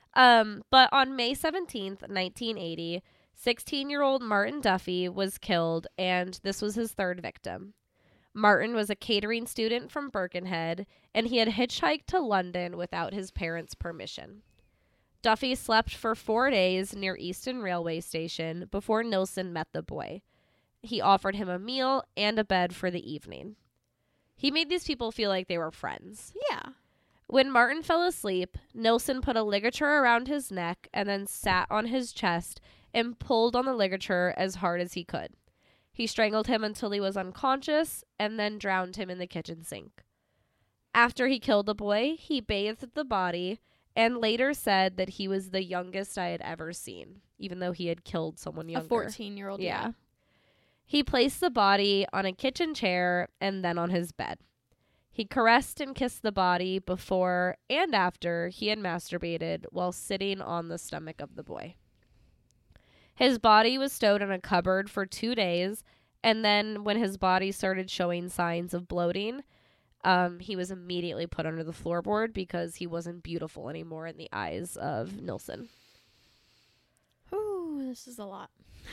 Um, but on May seventeenth, nineteen eighty, sixteen-year-old Martin Duffy was killed, and this was his third victim. Martin was a catering student from Birkenhead, and he had hitchhiked to London without his parents' permission. Duffy slept for four days near Euston Railway Station before Nielsen met the boy. He offered him a meal and a bed for the evening. He made these people feel like they were friends. Yeah. When Martin fell asleep, Nielsen put a ligature around his neck and then sat on his chest and pulled on the ligature as hard as he could. He strangled him until he was unconscious and then drowned him in the kitchen sink. After he killed the boy, he bathed the body and later said that he was the youngest I had ever seen, even though he had killed someone younger. A fourteen-year-old, yeah. Yeah. He placed the body on a kitchen chair and then on his bed. He caressed and kissed the body before and after he had masturbated while sitting on the stomach of the boy. His body was stowed in a cupboard for two days, And then when his body started showing signs of bloating, um, he was immediately put under the floorboard because he wasn't beautiful anymore in the eyes of Nilsen. Ooh, this is a lot.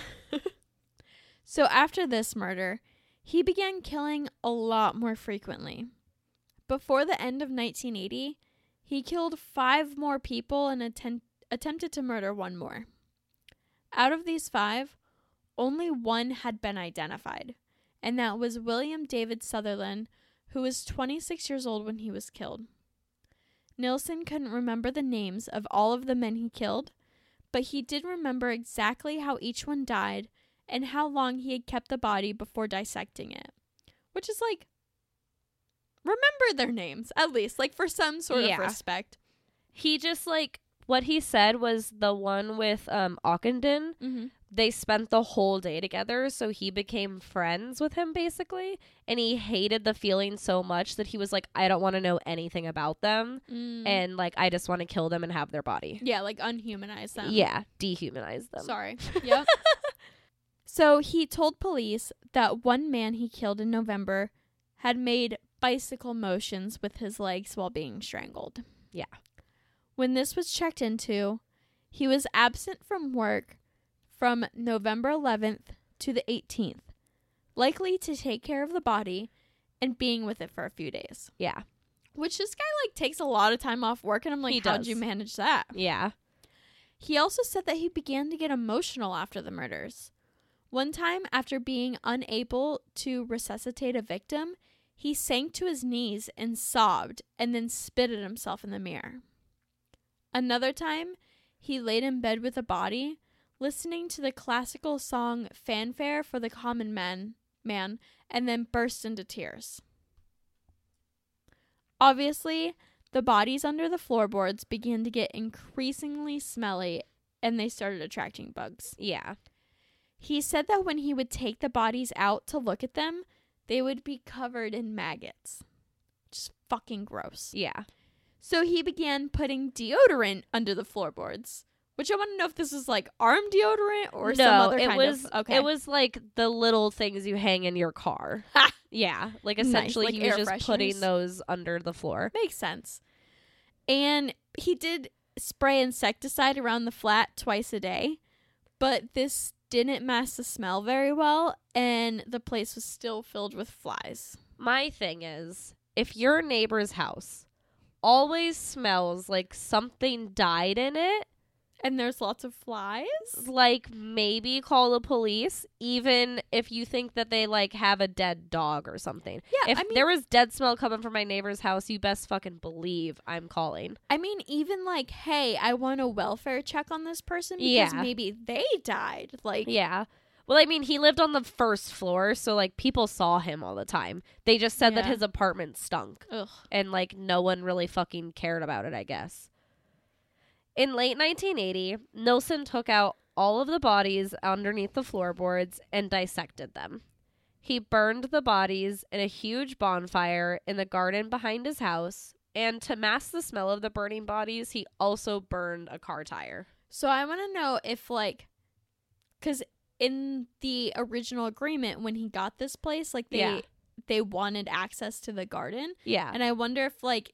So after this murder, he began killing a lot more frequently. Before the end of nineteen eighty, he killed five more people and atten- attempted to murder one more. Out of these five, only one had been identified, and that was William David Sutherland, who was twenty-six years old when he was killed. Nilsen couldn't remember the names of all of the men he killed, but he did remember exactly how each one died and how long he had kept the body before dissecting it. Which is like, remember their names, at least, like for some sort Yeah. of respect. He just, like, what he said was the one with um, Ockenden, Mm-hmm. they spent the whole day together, so he became friends with him, basically. And he hated the feeling so much that he was like, I don't want to know anything about them. Mm. And, like, I just want to kill them and have their body. yeah, like unhumanize them. Yeah, dehumanize them. Sorry. Yep. So he told police that one man he killed in November had made bicycle motions with his legs while being strangled. Yeah. When this was checked into, he was absent from work from November eleventh to the eighteenth, likely to take care of the body and being with it for a few days. Yeah. Which this guy, like, takes a lot of time off work, and I'm like, He how'd does. you manage that? Yeah. He also said that he began to get emotional after the murders. One time, after being unable to resuscitate a victim, he sank to his knees and sobbed and then spit at himself in the mirror. Another time, he laid in bed with a body, listening to the classical song Fanfare for the Common Man, man and then burst into tears. Obviously, the bodies under the floorboards began to get increasingly smelly and they started attracting bugs. Yeah. He said that when he would take the bodies out to look at them, they would be covered in maggots. Just fucking gross. Yeah. So he began putting deodorant under the floorboards, which I want to know if this is like arm deodorant or no, some other it kind was, of... Okay. It was like the little things you hang in your car. Ha! Yeah. Like Nice, essentially like he was air just fresheners. putting those under the floor. Makes sense. And he did spray insecticide around the flat twice a day, but this didn't mask the smell very well, and the place was still filled with flies. My thing is, if your neighbor's house always smells like something died in it, And there's lots of flies? like maybe call the police, even if you think that they like have a dead dog or something. Yeah, If I mean, there was dead smell coming from my neighbor's house, you best fucking believe I'm calling. I mean, even like, hey, I want a welfare check on this person because Yeah. maybe they died. Like, Yeah. Well, I mean, he lived on the first floor, so like people saw him all the time. They just said that Yeah. his apartment stunk. ugh. And like no one really fucking cared about it, I guess. In late nineteen eighty, Nilsen took out all of the bodies underneath the floorboards and dissected them. He burned the bodies in a huge bonfire in the garden behind his house, and to mask the smell of the burning bodies, he also burned a car tire. So I want to know if, like, because in the original agreement when he got this place, like, they Yeah. they wanted access to the garden. Yeah. And I wonder if, like,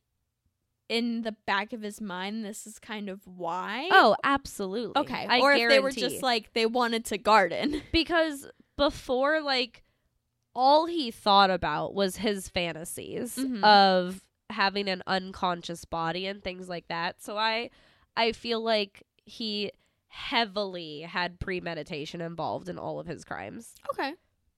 in the back of his mind, this is kind of why. Oh, absolutely. okay. I or if they were guarantee. just like, they wanted to garden. Because before, like, all he thought about was his fantasies Mhm. of having an unconscious body and things like that. So I I feel like he heavily had premeditation involved in all of his crimes. Okay.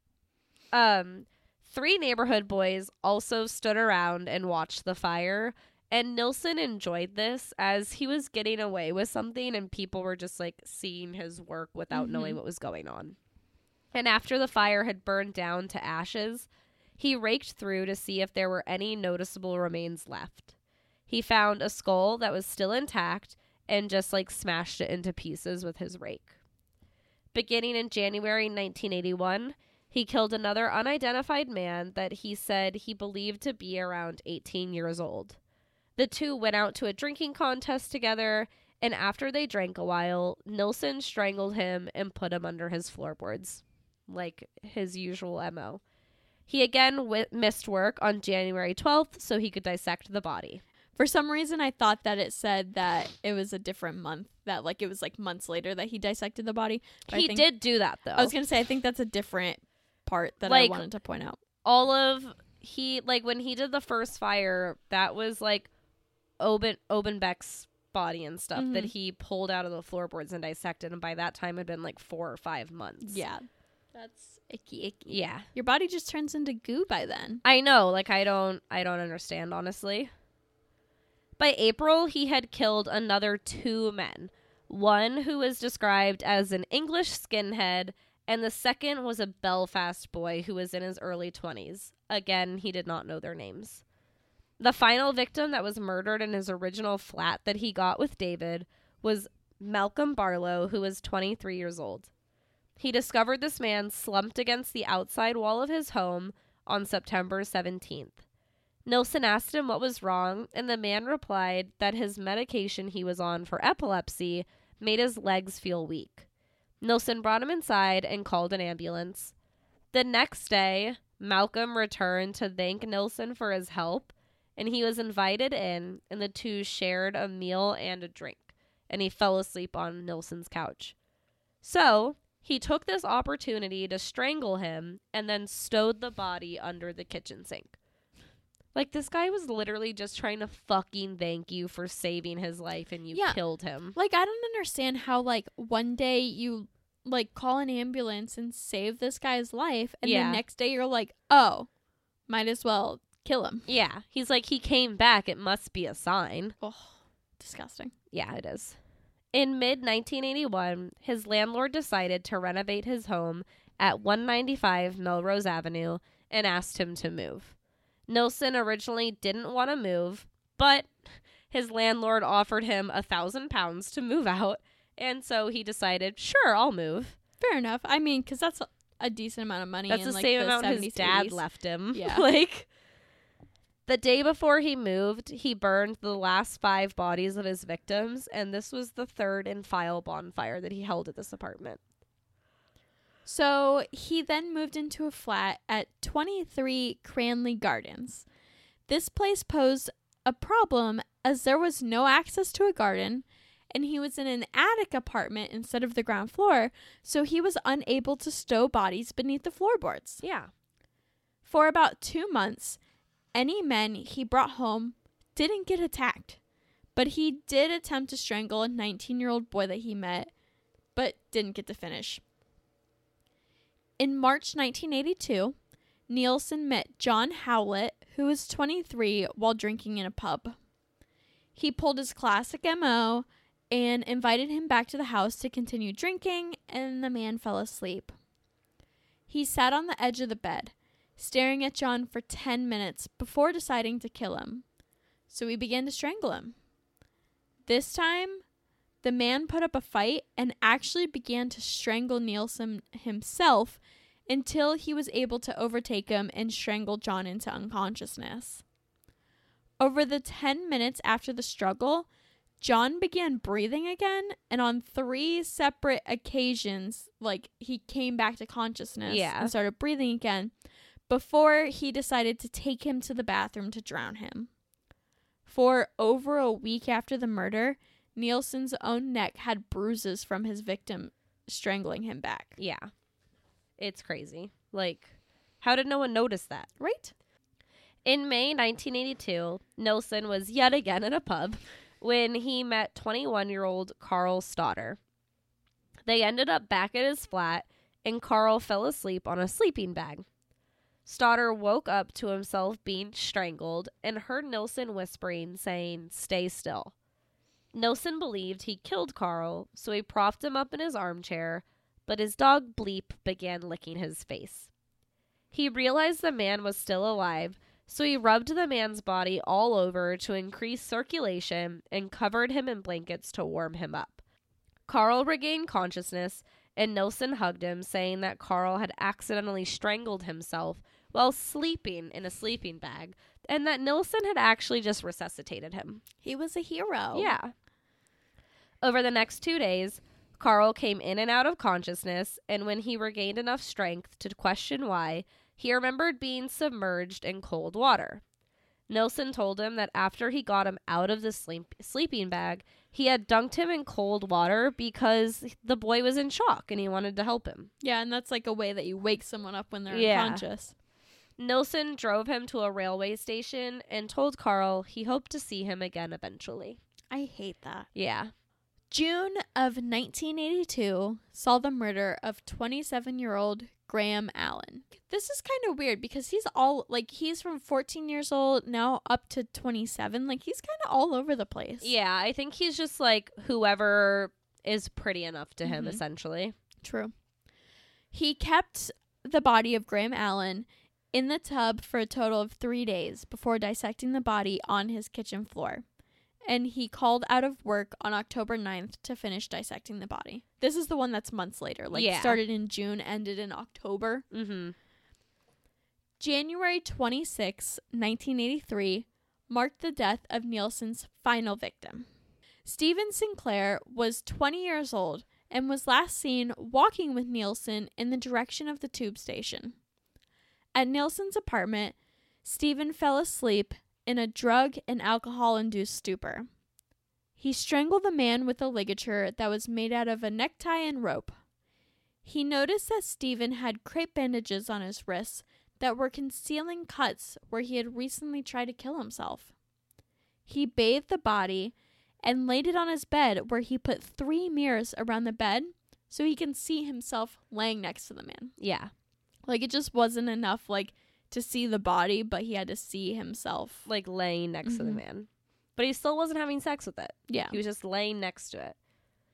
Um three neighborhood boys also stood around and watched the fire, and Nilsen enjoyed this as he was getting away with something and people were just like seeing his work without Mhm. knowing what was going on. And after the fire had burned down to ashes, he raked through to see if there were any noticeable remains left. He found a skull that was still intact and just like smashed it into pieces with his rake. Beginning in January nineteen eighty-one, he killed another unidentified man that he said he believed to be around eighteen years old. The two went out to a drinking contest together, and after they drank a while, Nilsen strangled him and put him under his floorboards. like his usual M O. He again w- missed work on January twelfth so he could dissect the body. For some reason, I thought that it said that it was a different month, that like it was like months later that he dissected the body. But He I think, did do that, though. I was going to say, I think that's a different part that Like- I wanted to point out. All of, he, like, when he did the first fire, that was, like, Oben, Obenbeck's body and stuff that Mhm. he pulled out of the floorboards and dissected, and by that time it had been, like, four or five months. Yeah. That's icky, icky. Yeah. Your body just turns into goo by then. I know, like, I don't, I don't understand, honestly. By April, he had killed another two men. One who was described as an English skinhead, and the second was a Belfast boy who was in his early twenties. Again, he did not know their names. The final victim that was murdered in his original flat that he got with David was Malcolm Barlow, who was twenty-three years old. He discovered this man slumped against the outside wall of his home on September seventeenth. Nilsen asked him what was wrong, and the man replied that his medication he was on for epilepsy made his legs feel weak. Nilsen brought him inside and called an ambulance. The next day, Malcolm returned to thank Nilsen for his help, and he was invited in, and the two shared a meal and a drink, and he fell asleep on Nilsen's couch. So, he took this opportunity to strangle him and then stowed the body under the kitchen sink. Like, this guy was literally just trying to fucking thank you for saving his life, and you Yeah. killed him. Like, I don't understand how, like, one day you, like, call an ambulance and save this guy's life, and Yeah. the next day you're like, oh, might as well kill him. Yeah. He's like, he came back. It must be a sign. Oh, disgusting. Yeah, it is. In mid nineteen eighty-one, his landlord decided to renovate his home at one ninety-five Melrose Avenue and asked him to move. Nilsen originally didn't want to move, but his landlord offered him a thousand pounds to move out, and so he decided, sure, I'll move. Fair enough. I mean, because that's a, a decent amount of money. That's in, the like, same the amount his seventies, dad eighties. left him. Yeah. Like, the day before he moved, he burned the last five bodies of his victims, and this was the third and final bonfire that he held at this apartment. So he then moved into a flat at twenty-three Cranley Gardens. This place posed a problem as there was no access to a garden, and he was in an attic apartment instead of the ground floor, so he was unable to stow bodies beneath the floorboards. Yeah. For about two months, any men he brought home didn't get attacked, but he did attempt to strangle a nineteen-year-old boy that he met, but didn't get to finish. In March nineteen eighty-two, Nielsen met John Howlett, who was twenty-three, while drinking in a pub. He pulled his classic M O and invited him back to the house to continue drinking, and the man fell asleep. He sat on the edge of the bed, staring at John for ten minutes before deciding to kill him. So he began to strangle him. This time, the man put up a fight and actually began to strangle Nielsen himself until he was able to overtake him and strangle John into unconsciousness. Over the ten minutes after the struggle, John began breathing again, and on three separate occasions, like, he came back to consciousness Yeah. and started breathing again before he decided to take him to the bathroom to drown him. For over a week after the murder, Nielsen's own neck had bruises from his victim strangling him back. Yeah. It's crazy. Like, how did no one notice that? Right? In May nineteen eighty-two, Nilsen was yet again in a pub when he met twenty-one-year-old Carl Stoddard. They ended up back at his flat, and Carl fell asleep on a sleeping bag. Stoddard woke up to himself being strangled and heard Nilsen whispering, saying, "Stay still." Nilsen believed he killed Carl, so he propped him up in his armchair, but his dog Bleep began licking his face. He realized the man was still alive, so he rubbed the man's body all over to increase circulation and covered him in blankets to warm him up. Carl regained consciousness, and Nilsen hugged him, saying that Carl had accidentally strangled himself while sleeping in a sleeping bag, and that Nilsen had actually just resuscitated him. He was a hero. Yeah. Over the next two days, Carl came in and out of consciousness, and when he regained enough strength to question why, he remembered being submerged in cold water. Nilsen told him that after he got him out of the sleep- sleeping bag, he had dunked him in cold water because the boy was in shock and he wanted to help him. Yeah, and that's like a way that you wake someone up when they're Yeah. unconscious. Nilsen drove him to a railway station and told Carl he hoped to see him again eventually. I hate that. Yeah. June of nineteen eighty-two saw the murder of twenty-seven-year-old Graham Allen. This is kind of weird because he's all, like, he's from fourteen years old now up to twenty-seven. Like, he's kind of all over the place. Yeah, I think he's just like whoever is pretty enough to him, Mhm. essentially. True. He kept the body of Graham Allen in the tub for a total of three days before dissecting the body on his kitchen floor. And he called out of work on October ninth to finish dissecting the body. This is the one that's months later. Like, Yeah. started in June, ended in October. Mm-hmm. January twenty-sixth, nineteen eighty-three, marked the death of Nielsen's final victim. Stephen Sinclair was twenty years old and was last seen walking with Nielsen in the direction of the tube station. At Nielsen's apartment, Stephen fell asleep in a drug and alcohol-induced stupor. He strangled the man with a ligature that was made out of a necktie and rope. He noticed that Stephen had crepe bandages on his wrists that were concealing cuts where he had recently tried to kill himself. He bathed the body and laid it on his bed, where he put three mirrors around the bed so he can see himself laying next to the man. Yeah. Like, it just wasn't enough, like, to see the body, but he had to see himself. Like laying next to the Mhm. man. But he still wasn't having sex with it. Yeah. He was just laying next to it.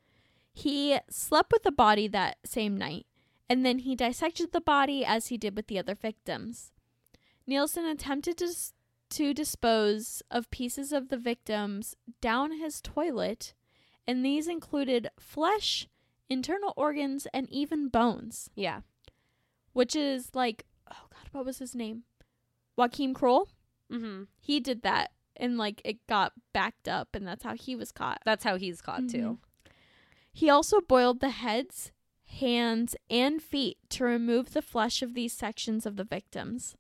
He slept with the body that same night, and then he dissected the body as he did with the other victims. Nielsen attempted to, s- to dispose of pieces of the victims down his toilet, and these included flesh, internal organs, and even bones, Yeah. which is like, oh God, what was his name? Joachim Kroll? Mm-hmm. He did that, and like it got backed up, and that's how he was caught. That's how he's caught, too. He also boiled the heads, hands, and feet to remove the flesh of these sections of the victims.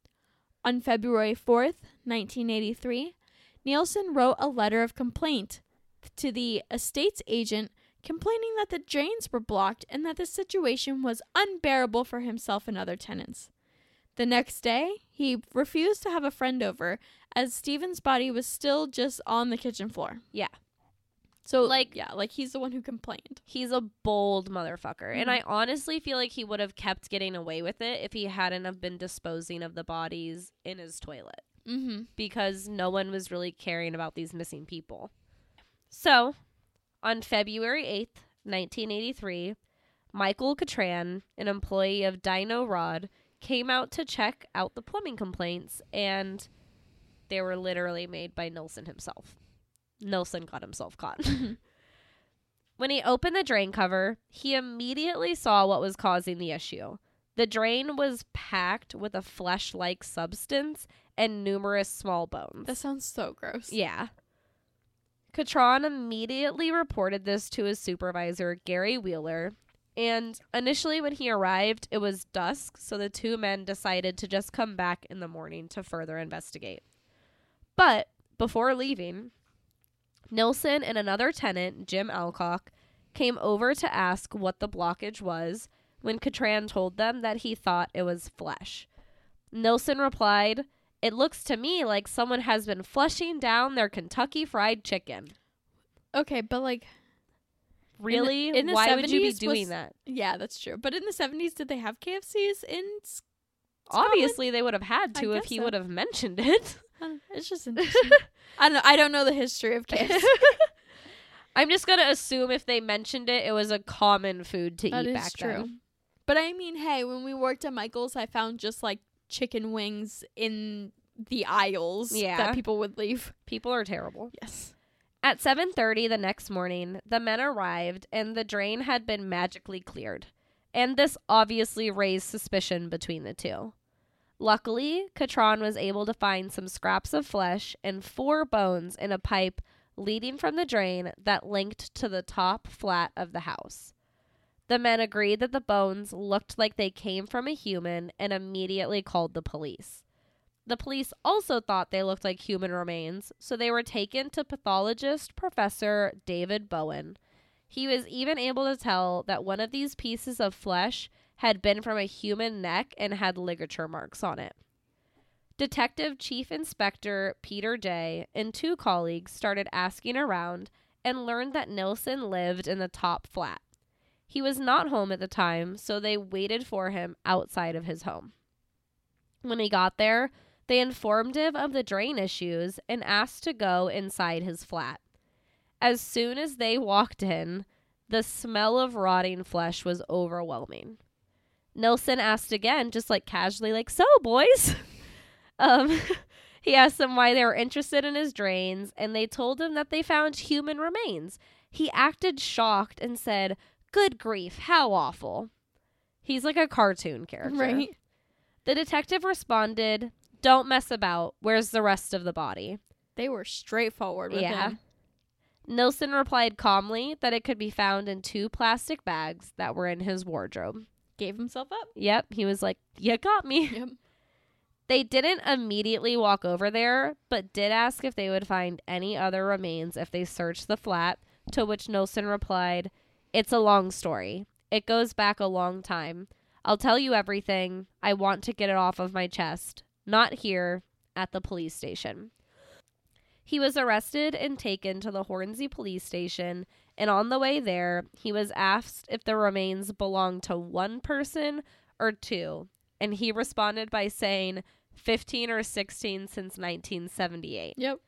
On February fourth, nineteen eighty-three, Nielsen wrote a letter of complaint to the estate's agent, complaining that the drains were blocked and that the situation was unbearable for himself and other tenants. The next day, he refused to have a friend over, as Stephen's body was still just on the kitchen floor. Yeah. So, Like- like, yeah, like he's the one who complained. He's a bold motherfucker. And Mhm. I honestly feel like he would have kept getting away with it if he hadn't have been disposing of the bodies in his toilet. Mm-hmm. Because no one was really caring about these missing people. So, on February eighth, nineteen eighty-three, Michael Catran, an employee of Dino Rod, came out to check out the plumbing complaints, and they were literally made by Nilsen himself. Nilsen got himself caught. When he opened the drain cover, he immediately saw what was causing the issue. The drain was packed with a flesh-like substance and numerous small bones. That sounds so gross. Yeah. Catron immediately reported this to his supervisor, Gary Wheeler, and initially when he arrived, it was dusk, so the two men decided to just come back in the morning to further investigate. But before leaving, Nilsen and another tenant, Jim Alcock, came over to ask what the blockage was when Catran told them that he thought it was flesh. Nilsen replied, "It looks to me like someone has been flushing down their Kentucky Fried Chicken." Okay, but like, Really? in the Why would you be seventies doing was- that? yeah, that's true. But in the seventies, did they have K F Cs in S- Obviously, they would have had I to if guess he so. would have mentioned it. I don't- It's just interesting. I don't know. I don't know the history of K F C. I'm just going to assume if they mentioned it, it was a common food to That eat is back true. then. But I mean, hey, when we worked at Michael's, I found just like chicken wings in the aisles Yeah. that people would leave. People are terrible. Yes. At seven thirty the next morning, the men arrived and the drain had been magically cleared. And this obviously raised suspicion between the two. Luckily, Catron was able to find some scraps of flesh and four bones in a pipe leading from the drain that linked to the top flat of the house. The men agreed that the bones looked like they came from a human and immediately called the police. The police also thought they looked like human remains, so they were taken to pathologist Professor David Bowen. He was even able to tell that one of these pieces of flesh had been from a human neck and had ligature marks on it. Detective Chief Inspector Peter Day and two colleagues started asking around and learned that Nilsen lived in the top flat. He was not home at the time, so they waited for him outside of his home. When he got there, they informed him of the drain issues and asked to go inside his flat. As soon as they walked in, the smell of rotting flesh was overwhelming. Nilsen asked again, just like casually, like, "So, boys?" um, he asked them why they were interested in his drains, and they told him that they found human remains. He acted shocked and said, "Good grief, how awful." He's like a cartoon character. Right. The detective responded, "Don't mess about. Where's the rest of the body?" They were straightforward with Yeah. him. Nilsen replied calmly that it could be found in two plastic bags that were in his wardrobe. Gave himself up. Yep, he was like, "You got me." Yep. They didn't immediately walk over there, but did ask if they would find any other remains if they searched the flat, to which Nilsen replied, "It's a long story. It goes back a long time. I'll tell you everything. I want to get it off of my chest. Not here, at the police station." He was arrested and taken to the Hornsey police station, and on the way there, he was asked if the remains belonged to one person or two, and he responded by saying fifteen or sixteen since nineteen seventy-eight. Yep.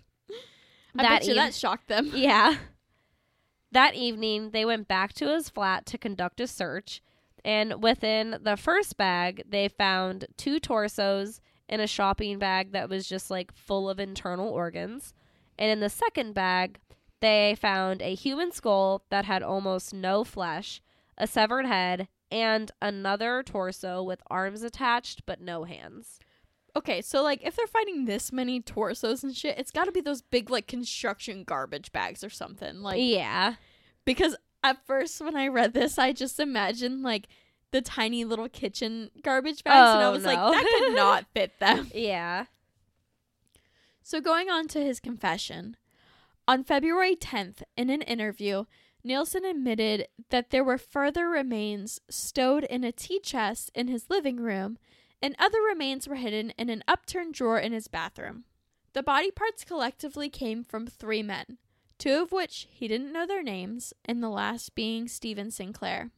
I That bet you eve- that shocked them. Yeah. That evening, they went back to his flat to conduct a search, and within the first bag, they found two torsos in a shopping bag that was just like full of internal organs. And in the second bag, they found a human skull that had almost no flesh, a severed head, and another torso with arms attached but no hands. Okay, so like if they're finding this many torsos and shit, it's got to be those big like construction garbage bags or something. Like Yeah. because at first when I read this, I just imagined like the tiny little kitchen garbage bags, and I Oh, was like, no. that could not fit them. Yeah. So going on to his confession, on February tenth, in an interview, Nilsen admitted that there were further remains stowed in a tea chest in his living room, and other remains were hidden in an upturned drawer in his bathroom. The body parts collectively came from three men, two of which he didn't know their names, and the last being Stephen Sinclair.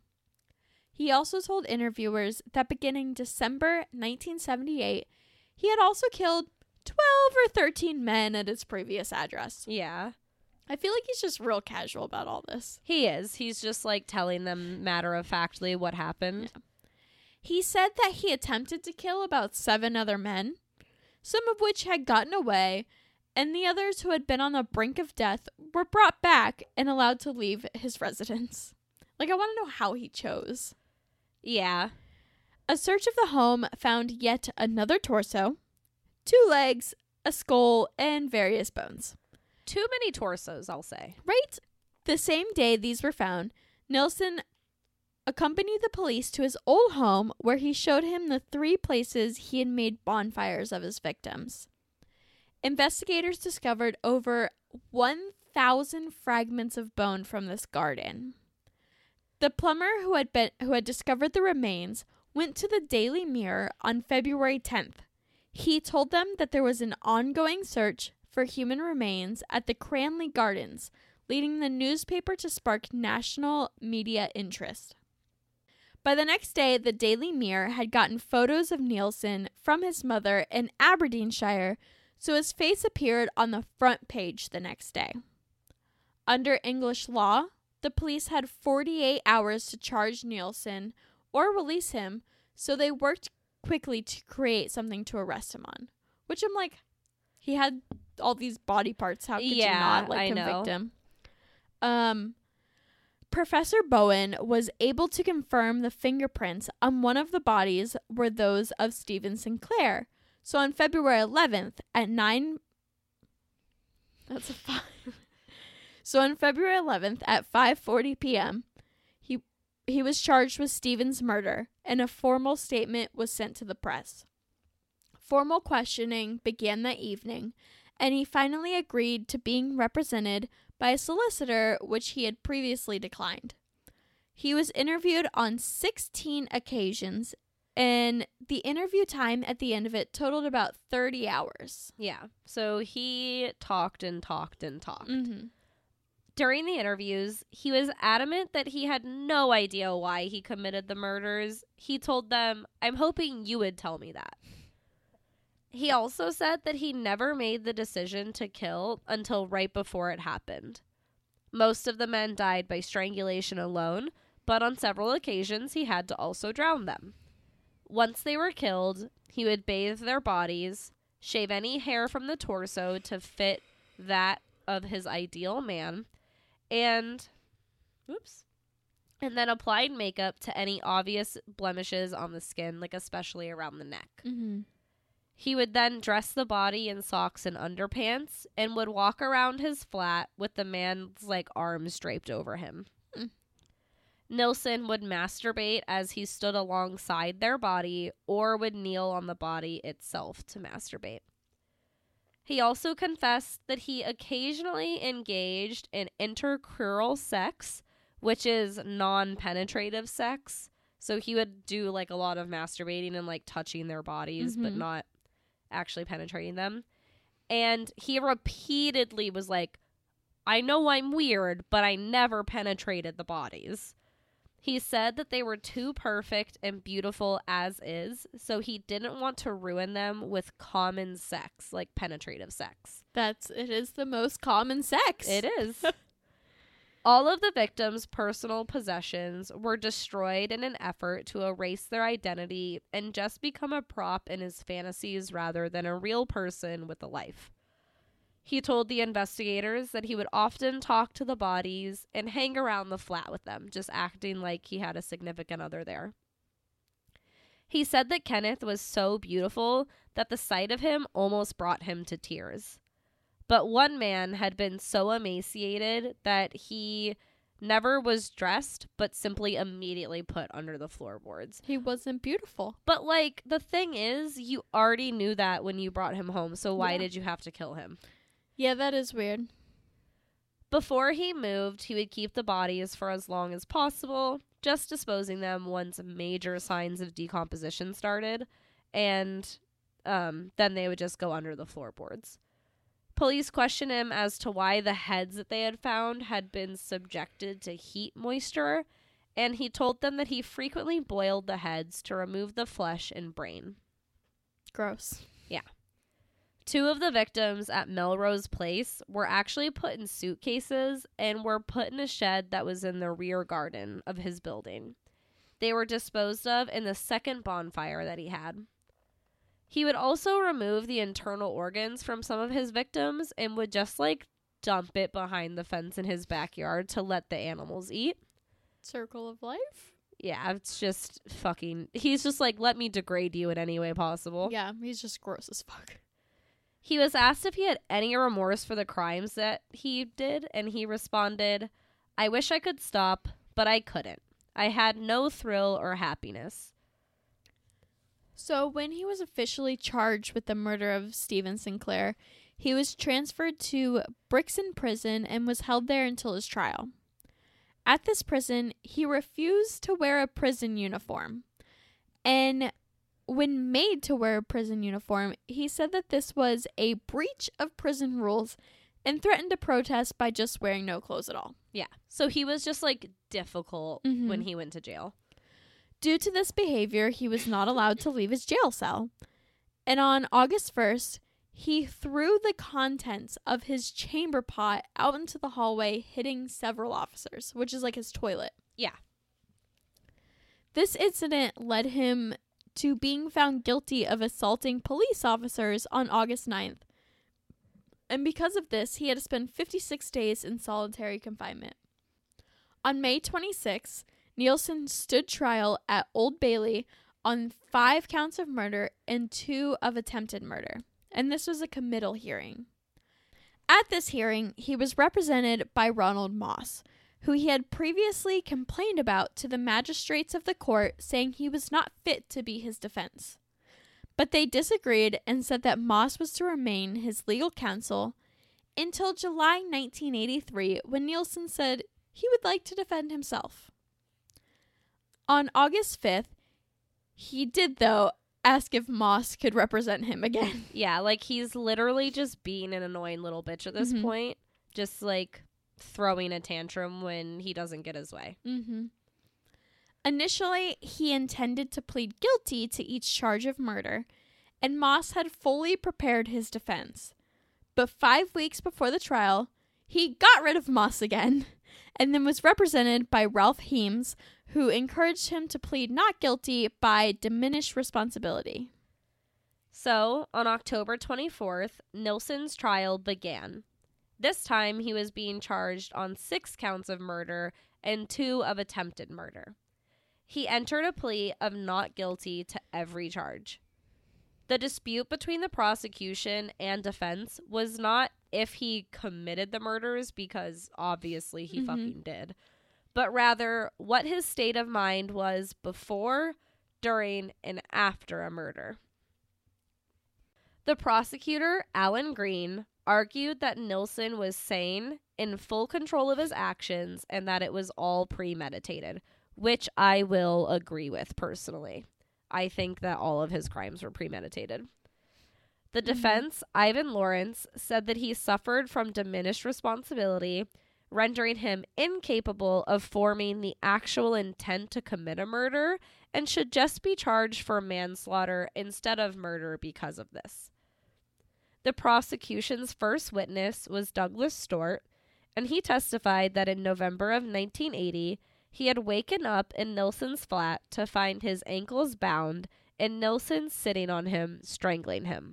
He also told interviewers that beginning December nineteen seventy-eight, he had also killed twelve or thirteen men at his previous address. Yeah. I feel like he's just real casual about all this. He is. He's just like telling them matter-of-factly what happened. Yeah. He said that he attempted to kill about seven other men, some of which had gotten away, and the others who had been on the brink of death were brought back and allowed to leave his residence. Like, I want to know how he chose. Yeah. A search of the home found yet another torso, two legs, a skull, and various bones. Too many torsos, I'll say. Right? The same day these were found, Nilsen accompanied the police to his old home where he showed him the three places he had made bonfires of his victims. Investigators discovered over one thousand fragments of bone from this garden. The plumber who had been who had discovered the remains went to the Daily Mirror on February tenth. He told them that there was an ongoing search for human remains at the Cranley Gardens, leading the newspaper to spark national media interest. By the next day, the Daily Mirror had gotten photos of Nilsen from his mother in Aberdeenshire, so his face appeared on the front page the next day. Under English law, the police had forty-eight hours to charge Nilsen or release him, so they worked quickly to create something to arrest him on. Which I'm like, he had all these body parts. How could Yeah, you not like I convict know. him? Um, Professor Bowen was able to confirm the fingerprints on one of the bodies were those of Stephen Sinclair. So on February eleventh at nine, that's a five. So on February eleventh at five forty p.m., he he was charged with Stephen's murder, and a formal statement was sent to the press. Formal questioning began that evening, and he finally agreed to being represented by a solicitor, which he had previously declined. He was interviewed on sixteen occasions, and the interview time at the end of it totaled about thirty hours. Yeah. So he talked and talked and talked. Mm-hmm. During the interviews, he was adamant that he had no idea why he committed the murders. He told them, "I'm hoping you would tell me that." He also said that he never made the decision to kill until right before it happened. Most of the men died by strangulation alone, but on several occasions he had to also drown them. Once they were killed, he would bathe their bodies, shave any hair from the torso to fit that of his ideal man, and whoops, and then applied makeup to any obvious blemishes on the skin, like especially around the neck. Mm-hmm. He would then dress the body in socks and underpants and would walk around his flat with the man's like arms draped over him. Mm. Nilsen would masturbate as he stood alongside their body or would kneel on the body itself to masturbate. He also confessed that he occasionally engaged in intercrural sex, which is non-penetrative sex. So he would do like a lot of masturbating and like touching their bodies, Mm-hmm. but not actually penetrating them. And he repeatedly was like, "I know I'm weird, but I never penetrated the bodies." He said that they were too perfect and beautiful as is, so he didn't want to ruin them with common sex, like penetrative sex. That's it is the most common sex. It is. All of the victims' personal possessions were destroyed in an effort to erase their identity and just become a prop in his fantasies rather than a real person with a life. He told the investigators that he would often talk to the bodies and hang around the flat with them, just acting like he had a significant other there. He said that Kenneth was so beautiful that the sight of him almost brought him to tears. But one man had been so emaciated that he never was dressed, but simply immediately put under the floorboards. He wasn't beautiful. But, like, the thing is, you already knew that when you brought him home, so why Yeah. did you have to kill him? Yeah, that is weird. Before he moved, he would keep the bodies for as long as possible, just disposing them once major signs of decomposition started, and um, then they would just go under the floorboards. Police questioned him as to why the heads that they had found had been subjected to heat moisture, and he told them that he frequently boiled the heads to remove the flesh and brain. Gross. Two of the victims at Melrose Place were actually put in suitcases and were put in a shed that was in the rear garden of his building. They were disposed of in the second bonfire that he had. He would also remove the internal organs from some of his victims and would just like dump it behind the fence in his backyard to let the animals eat. Circle of life? Yeah, it's just fucking... He's just like, let me degrade you in any way possible. Yeah, he's just gross as fuck. He was asked if he had any remorse for the crimes that he did, and he responded, "I wish I could stop, but I couldn't. I had no thrill or happiness." So when he was officially charged with the murder of Stephen Sinclair, he was transferred to Brixton Prison and was held there until his trial. At this prison, he refused to wear a prison uniform. And when made to wear a prison uniform, he said that this was a breach of prison rules and threatened to protest by just wearing no clothes at all. Yeah. So he was just like difficult Mhm. when he went to jail. Due to this behavior, he was not allowed to leave his jail cell. And on August first, he threw the contents of his chamber pot out into the hallway, hitting several officers, which is like his toilet. Yeah. This incident led him to being found guilty of assaulting police officers on August ninth. And because of this, he had to spend fifty-six days in solitary confinement. On May twenty-sixth, Nielsen stood trial at Old Bailey on five counts of murder and two of attempted murder. And this was a committal hearing. At this hearing, he was represented by Ronald Moss, who he had previously complained about to the magistrates of the court, saying he was not fit to be his defense. But they disagreed and said that Moss was to remain his legal counsel until July nineteen eighty-three, when Nielsen said he would like to defend himself. On August fifth, he did, though, ask if Moss could represent him again. Yeah, like he's literally just being an annoying little bitch at this Mhm. point. Just like throwing a tantrum when he doesn't get his way. Mm-hmm. Initially, he intended to plead guilty to each charge of murder, and Moss had fully prepared his defense. But five weeks before the trial, he got rid of Moss again, and then was represented by Ralph Heems, who encouraged him to plead not guilty by diminished responsibility. So, on October twenty-fourth, Nilsen's trial began. This time, he was being charged on six counts of murder and two of attempted murder. He entered a plea of not guilty to every charge. The dispute between the prosecution and defense was not if he committed the murders, because obviously he Mhm. fucking did, but rather what his state of mind was before, during, and after a murder. The prosecutor, Alan Green, argued that Nilsen was sane, in full control of his actions, and that it was all premeditated, which I will agree with personally. I think that all of his crimes were premeditated. The Mhm. defense, Ivan Lawrence, said that he suffered from diminished responsibility, rendering him incapable of forming the actual intent to commit a murder, and should just be charged for manslaughter instead of murder because of this. The prosecution's first witness was Douglas Stewart, and he testified that in November of nineteen eighty, he had waken up in Nilsen's flat to find his ankles bound and Nilsen sitting on him, strangling him.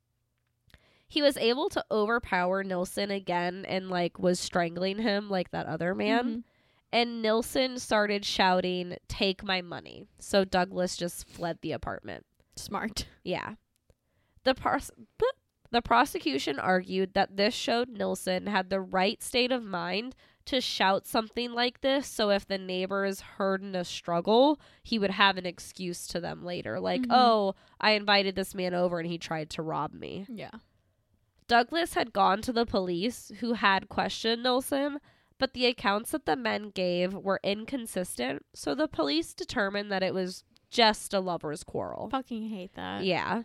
He was able to overpower Nilsen again and, like, was strangling him like that other man. Mhm. And Nilsen started shouting, "Take my money." So Douglas just fled the apartment. Smart. Yeah. The pros- the prosecution argued that this showed Nilsen had the right state of mind to shout something like this, so if the neighbors heard in a struggle, he would have an excuse to them later. Like, Mhm. oh, I invited this man over and he tried to rob me. Yeah. Douglas had gone to the police, who had questioned Nilsen, but the accounts that the men gave were inconsistent, so the police determined that it was just a lover's quarrel. Fucking hate that. Yeah.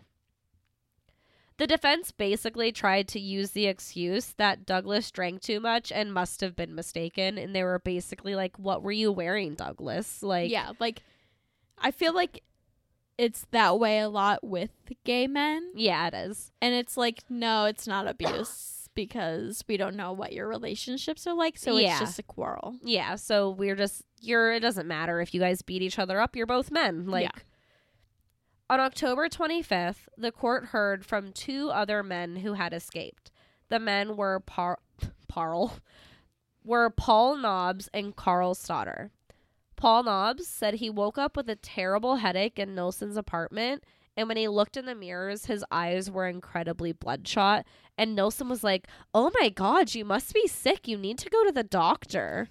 The defense basically tried to use the excuse that Douglas drank too much and must have been mistaken, and they were basically like, "What were you wearing, Douglas?" Like, yeah, like, I feel like it's that way a lot with gay men. yeah, it is. And it's like, no, it's not abuse because we don't know what your relationships are like, so Yeah. it's just a quarrel. Yeah, so we're just, you're, it doesn't matter if you guys beat each other up, you're both men. Like, Yeah. On October twenty-fifth, the court heard from two other men who had escaped. The men were Par- Parl, were Paul Nobbs and Carl Stoddard. Paul Nobbs said he woke up with a terrible headache in Nilsen's apartment, and when he looked in the mirrors, his eyes were incredibly bloodshot, and Nilsen was like, "Oh my God, you must be sick. You need to go to the doctor."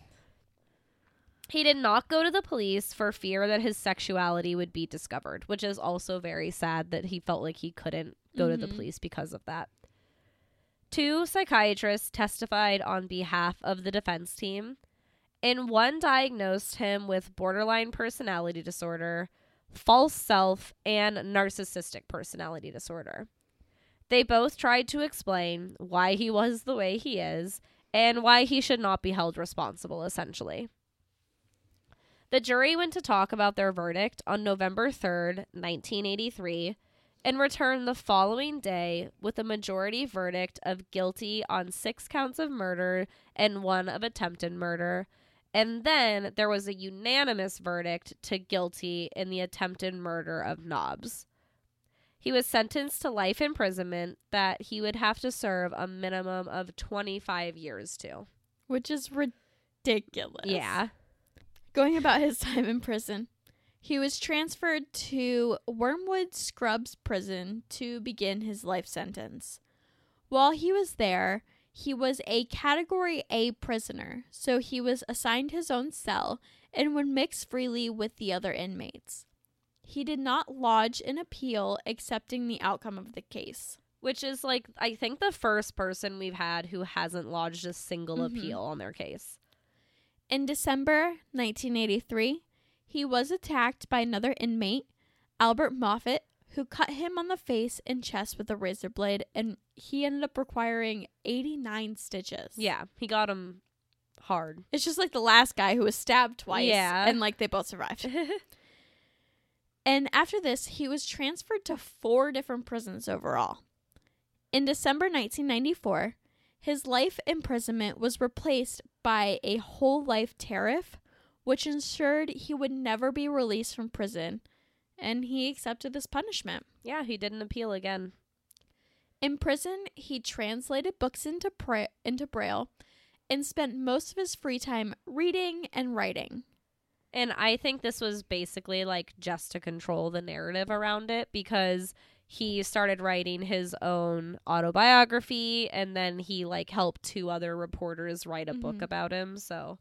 He did not go to the police for fear that his sexuality would be discovered, which is also very sad that he felt like he couldn't go to the Mhm. police because of that. Two psychiatrists testified on behalf of the defense team, and one diagnosed him with borderline personality disorder, false self, and narcissistic personality disorder. They both tried to explain why he was the way he is and why he should not be held responsible, essentially. The jury went to talk about their verdict on November third, nineteen eighty-three, and returned the following day with a majority verdict of guilty on six counts of murder and one of attempted murder. And then there was a unanimous verdict to guilty in the attempted murder of Nobbs. He was sentenced to life imprisonment that he would have to serve a minimum of twenty-five years to. Which is ridiculous. Yeah. Going about his time in prison, he was transferred to Wormwood Scrubs Prison to begin his life sentence. While he was there, He was a Category A prisoner, so he was assigned his own cell and would mix freely with the other inmates. He did not lodge an appeal accepting the outcome of the case. Which is, like, I think the first person we've had who hasn't lodged a single Mhm. appeal on their case. In December nineteen eighty-three, he was attacked by another inmate, Albert Moffat, who cut him on the face and chest with a razor blade, and he ended up requiring eighty-nine stitches. Yeah, he got him hard. It's just like the last guy who was stabbed twice, Yeah. and like they both survived. And after this, he was transferred to four different prisons overall. In December nineteen ninety-four, his life imprisonment was replaced by a whole life tariff, which ensured he would never be released from prison, and he accepted this punishment. Yeah, he didn't appeal again. In prison, he translated books into pra- into Braille and spent most of his free time reading and writing. And I think this was basically like just to control the narrative around it, because he started writing his own autobiography, and then he like helped two other reporters write a book Mhm. about him. So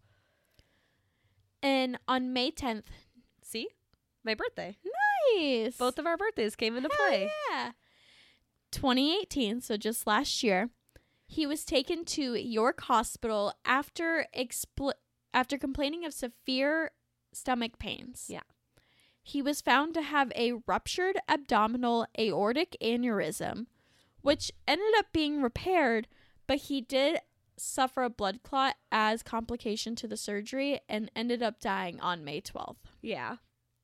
And on May tenth, see, my birthday. nice. Both of our birthdays came into Hell play. yeah. twenty eighteen, so just last year, he was taken to York Hospital after expl- after complaining of severe stomach pains. Yeah. He was found to have a ruptured abdominal aortic aneurysm, which ended up being repaired, but he did suffer a blood clot as complication to the surgery and ended up dying on May twelfth. Yeah.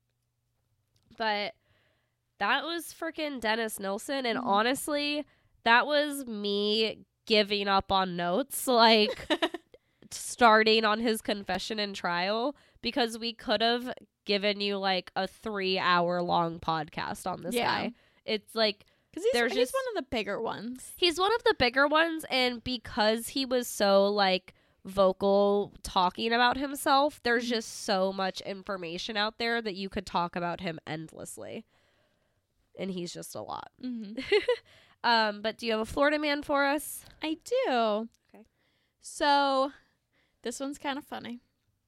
But that was freaking Dennis Nilsen. And Mhm. honestly, that was me giving up on notes, like starting on his confession and trial, because we could have given you like a three hour long podcast on this Yeah. guy. It's like, Because he's, There's he's just- one of the bigger ones. he's one of the bigger ones, and because he was so like vocal talking about himself, there's Mhm. just so much information out there that you could talk about him endlessly, and he's just a lot. Mm-hmm. Um but do you have a Florida man for us? I do. Okay. So, this one's kind of funny.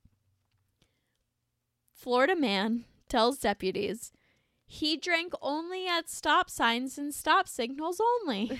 Florida man tells deputies he drank only at stop signs and stop signals only.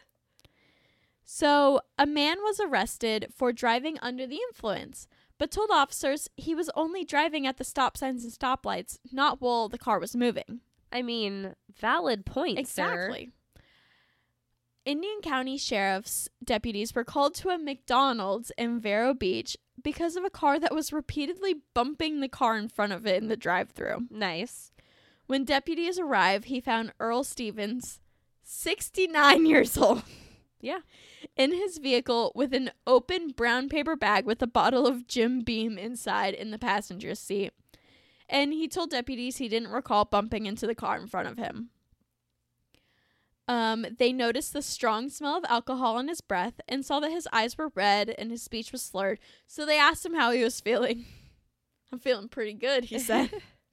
So, a man was arrested for driving under the influence, but told officers he was only driving at the stop signs and stoplights, not while the car was moving. I mean, valid point, sir. Exactly. Indian County Sheriff's deputies were called to a McDonald's in Vero Beach because of a car that was repeatedly bumping the car in front of it in the drive-thru. Nice. When deputies arrived, he found Earl Stevens, sixty-nine years old, Yeah. in his vehicle with an open brown paper bag with a bottle of Jim Beam inside in the passenger seat. And he told deputies he didn't recall bumping into the car in front of him. Um, they noticed the strong smell of alcohol in his breath and saw that his eyes were red and his speech was slurred. So they asked him how he was feeling. I'm feeling pretty good, he said.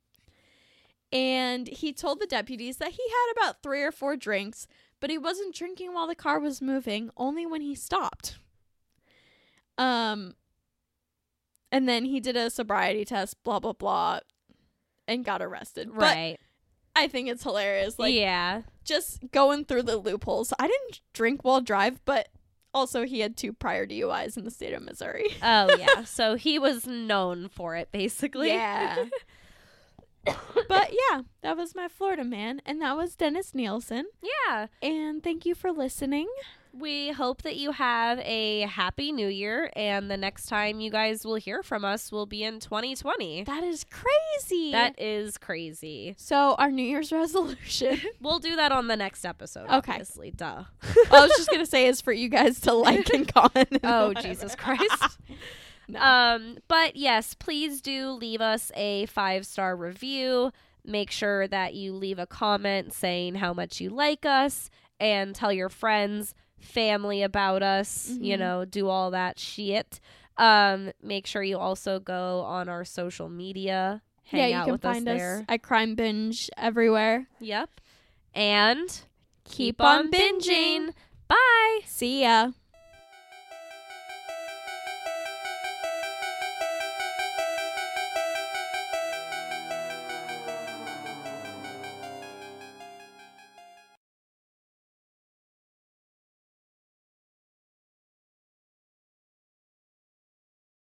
And he told the deputies that he had about three or four drinks, but he wasn't drinking while the car was moving, only when he stopped. Um, and then he did a sobriety test, blah, blah, blah, and got arrested. Right. But I think it's hilarious. Like, yeah. just going through the loopholes. I didn't drink while drive, but also he had two prior D U Is in the state of Missouri. Oh, yeah. So he was known for it, basically. Yeah. But yeah, that was my Florida man, and that was Dennis Nielsen. Yeah. And thank you for listening. We hope that you have a happy new year, and the next time you guys will hear from us will be in twenty twenty. That is crazy. That is crazy. So our New Year's resolution, We'll do that on the next episode, Okay. obviously. Duh. I was just going to say, is for you guys to like and comment. and Oh, whatever. Jesus Christ. No. Um, but yes, please do leave us a five-star review. Make sure that you leave a comment saying how much you like us, and tell your friends, family about us, you Mhm. know, do all that shit. Um, make sure you also go on our social media, hang yeah, you out can with find us us, there. at Crime Binge everywhere. Yep. And Keep on binging. Bye. See ya.